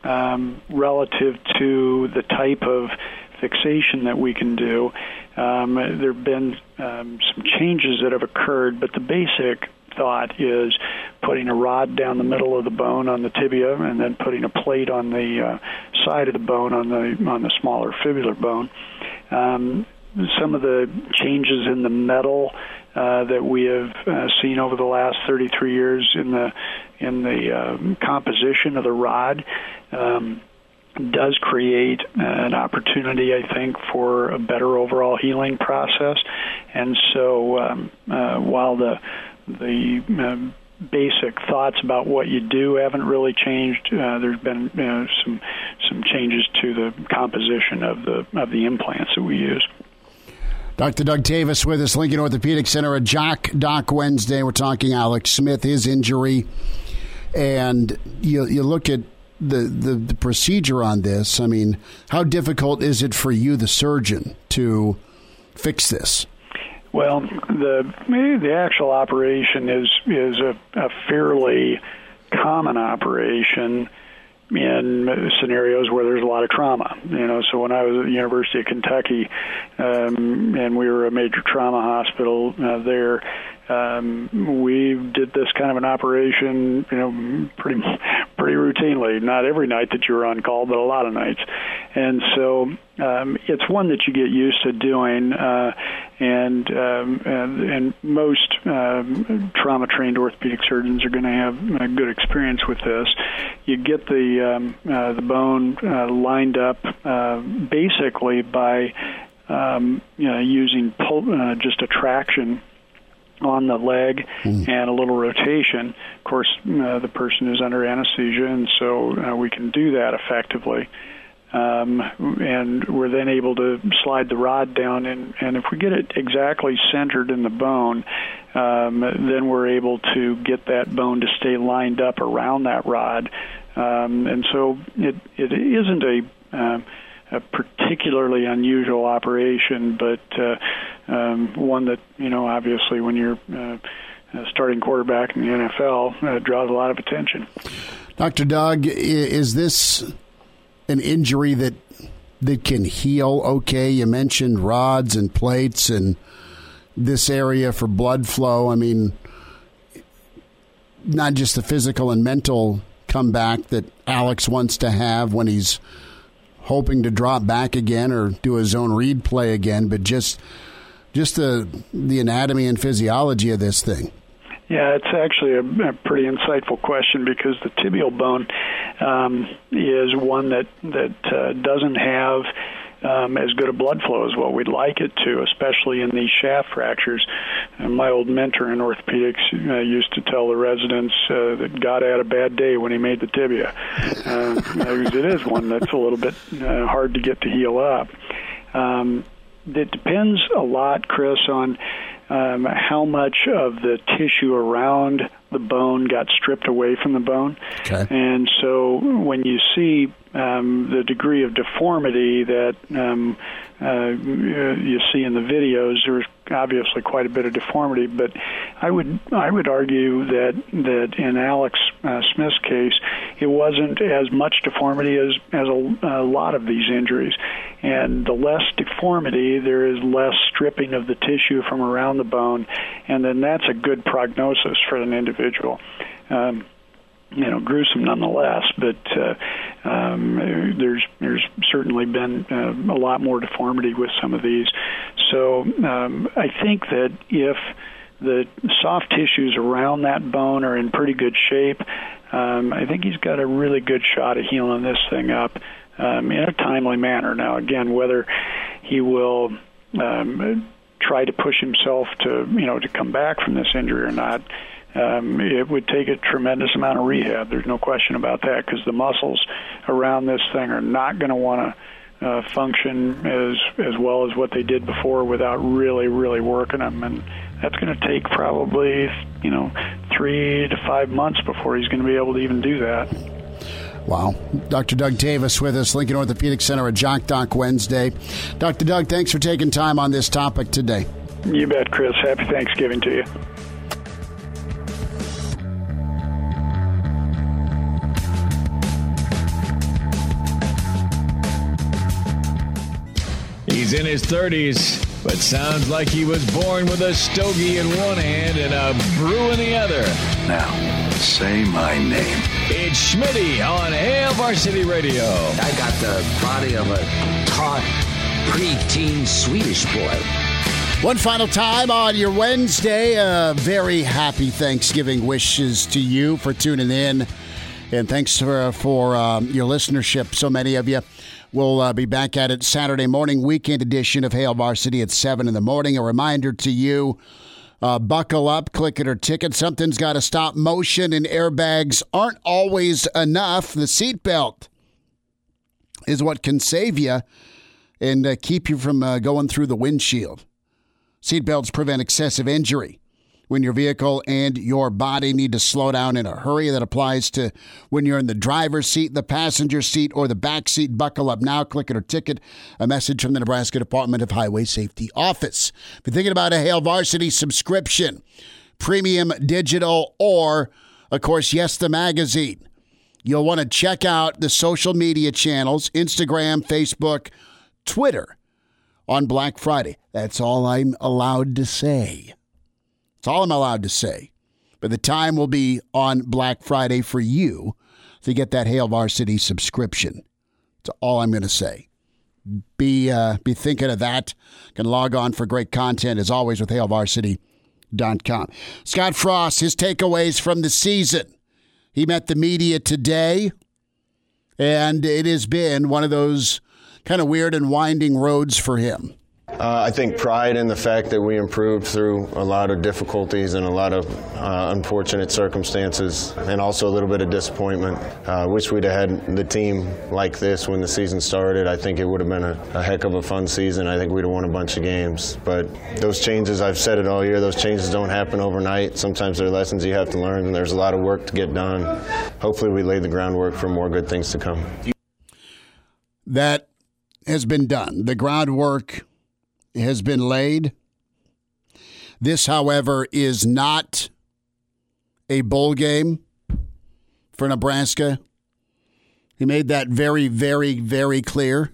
Um, relative to the type of fixation that we can do, um, there have been um, some changes that have occurred, but the basic thought is putting a rod down the middle of the bone on the tibia and then putting a plate on the uh, side of the bone on the on the smaller fibular bone. Um, some of the changes in the metal uh, that we have uh, seen over the last thirty-three years in the in the uh, composition of the rod um, does create an opportunity, I think, for a better overall healing process. And so um, uh, while the the um, basic thoughts about what you do haven't really changed, uh, there's been you know, some some changes to the composition of the of the implants that we use. Doctor Doug Tavis with us, Lincoln Orthopedic Center, a Jock Doc Wednesday. We're talking Alex Smith, his injury. And you you look at the, the, the procedure on this. I mean, how difficult is it for you, the surgeon, to fix this? Well, the the actual operation is is a, a fairly common operation in scenarios where there's a lot of trauma. You know, so when I was at the University of Kentucky, um, and we were a major trauma hospital uh, there, um, we did this kind of an operation, you know, pretty pretty routinely. Not every night that you were on call, but a lot of nights. And so um, it's one that you get used to doing, uh, and, um, and and most um, trauma-trained orthopedic surgeons are going to have a good experience with this. You get the um, uh, the bone uh, lined up uh, basically by um, you know, using pull, uh, just a traction on the leg mm. and a little rotation. Of course, uh, the person is under anesthesia, and so uh, we can do that effectively. Um, and we're then able to slide the rod down, and, and if we get it exactly centered in the bone, um, then we're able to get that bone to stay lined up around that rod. Um, and so it, it isn't a, uh, a particularly unusual operation, but uh, um, one that, you know, obviously when you're uh, a starting quarterback in the N F L, uh, draws a lot of attention. Doctor Doug, is this an injury that that can heal okay? You mentioned rods and plates and this area for blood flow. I mean, not just the physical and mental comeback that Alex wants to have when he's hoping to drop back again or do his own read play again, but just just the the anatomy and physiology of this thing. Yeah, it's actually a, a pretty insightful question, because the tibial bone um, is one that that uh, doesn't have um, as good a blood flow as what we'd like it to, especially in these shaft fractures. And my old mentor in orthopedics uh, used to tell the residents uh, that God had a bad day when he made the tibia. Uh, because it is one that's a little bit uh, hard to get to heal up. Um, it depends a lot, Chris, on um, how much of the tissue around the bone got stripped away from the bone. Okay. And so when you see um, the degree of deformity that um, uh, you see in the videos, there's obviously quite a bit of deformity. But I would I would argue that that in Alex uh, Smith's case, it wasn't as much deformity as as a, a lot of these injuries. And the less deformity, there is less stripping of the tissue from around the bone, and then that's a good prognosis for an individual. Um, you know, gruesome nonetheless, but uh, um, there's there's certainly been uh, a lot more deformity with some of these. So um, I think that if the soft tissues around that bone are in pretty good shape, um, I think he's got a really good shot at healing this thing up um, in a timely manner. Now, again, whether he will um, try to push himself to, you know, to come back from this injury or not, um, it would take a tremendous amount of rehab. There's no question about that, because the muscles around this thing are not going to want to uh, function as as well as what they did before without really, really working them. And that's going to take probably, you know, three to five months before he's going to be able to even do that. Wow. Doctor Doug Davis with us, Lincoln Orthopedic Center at Jock Doc Wednesday. Doctor Doug, thanks for taking time on this topic today. You bet, Chris. Happy Thanksgiving to you. He's in his thirties, but sounds like he was born with a stogie in one hand and a brew in the other. Now, say my name. It's Schmitty on Hail Varsity Radio. I got the body of a taut, preteen Swedish boy. One final time on your Wednesday. A very happy Thanksgiving wishes to you for tuning in. And thanks for, for um, your listenership, so many of you. We'll uh, be back at it Saturday morning, weekend edition of Hail Varsity at seven in the morning. A reminder to you, uh, buckle up, click it or ticket. Something's got to stop. Motion and airbags aren't always enough. The seatbelt is what can save you and uh, keep you from uh, going through the windshield. Seatbelts prevent excessive injury. When your vehicle and your body need to slow down in a hurry, that applies to when you're in the driver's seat, the passenger seat, or the back seat. Buckle up now, click it or ticket. A message from the Nebraska Department of Highway Safety Office. If you're thinking about a Hail Varsity subscription, premium, digital, or, of course, yes, the magazine, you'll want to check out the social media channels, Instagram, Facebook, Twitter, on Black Friday. That's all I'm allowed to say. That's all I'm allowed to say. But the time will be on Black Friday for you to get that Hail Varsity subscription. That's all I'm going to say. Be uh, be thinking of that. You can log on for great content, as always, with hail varsity dot com. Scott Frost, his takeaways from the season. He met the media today, and it has been one of those kind of weird and winding roads for him. Uh, I think pride in the fact that we improved through a lot of difficulties and a lot of uh, unfortunate circumstances, and also a little bit of disappointment. I uh, wish we'd have had the team like this when the season started. I think it would have been a, a heck of a fun season. I think we'd have won a bunch of games. But those changes, I've said it all year, those changes don't happen overnight. Sometimes they're lessons you have to learn, and there's a lot of work to get done. Hopefully we lay the groundwork for more good things to come. That has been done. The groundwork has been laid. This, however, is not a bowl game for Nebraska. He made that very, very, very clear.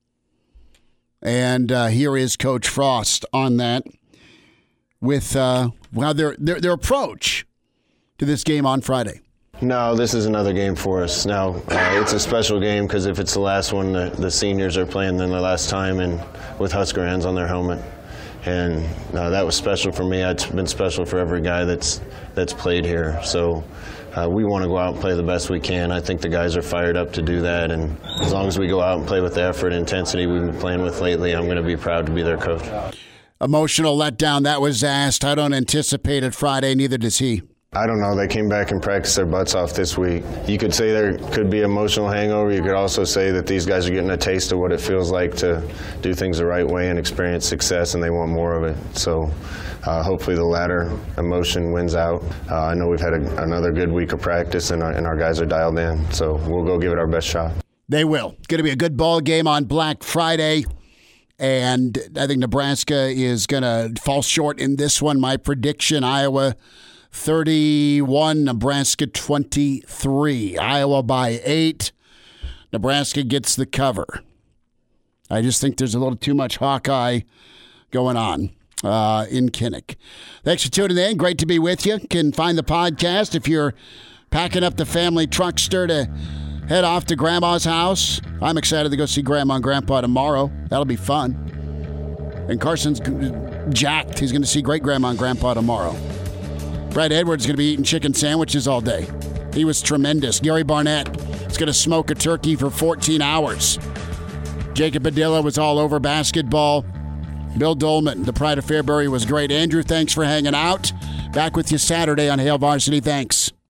And uh, here is Coach Frost on that with uh, well, their, their their approach to this game on Friday. No, this is another game for us. Now, uh, it's a special game because if it's the last one, the, the seniors are playing them the last time and with Husker hands on their helmet. And uh, that was special for me. It's been special for every guy that's that's played here. So uh, we want to go out and play the best we can. I think the guys are fired up to do that. And as long as we go out and play with the effort and intensity we've been playing with lately, I'm going to be proud to be their coach. Emotional letdown, that was asked. I don't anticipate it Friday, neither does he. I don't know. They came back and practiced their butts off this week. You could say there could be emotional hangover. You could also say that these guys are getting a taste of what it feels like to do things the right way and experience success, and they want more of it. So uh, hopefully the latter emotion wins out. Uh, I know we've had a, another good week of practice, and our, and our guys are dialed in. So we'll go give it our best shot. They will. Going to be a good ball game on Black Friday. And I think Nebraska is going to fall short in this one. My prediction, Iowa thirty-one, Nebraska twenty-three. Iowa by eight. Nebraska gets the cover. I just think there's a little too much Hawkeye going on uh, in Kinnick. Thanks for tuning in. Great to be with you. You can find the podcast if you're packing up the family truckster to head off to Grandma's house. I'm excited to go see Grandma and Grandpa tomorrow. That'll be fun. And Carson's jacked. He's going to see Great Grandma and Grandpa tomorrow. Brad Edwards is going to be eating chicken sandwiches all day. He was tremendous. Gary Barnett is going to smoke a turkey for fourteen hours. Jacob Padilla was all over basketball. Bill Dolman, the pride of Fairbury, was great. Andrew, thanks for hanging out. Back with you Saturday on Hail Varsity. Thanks.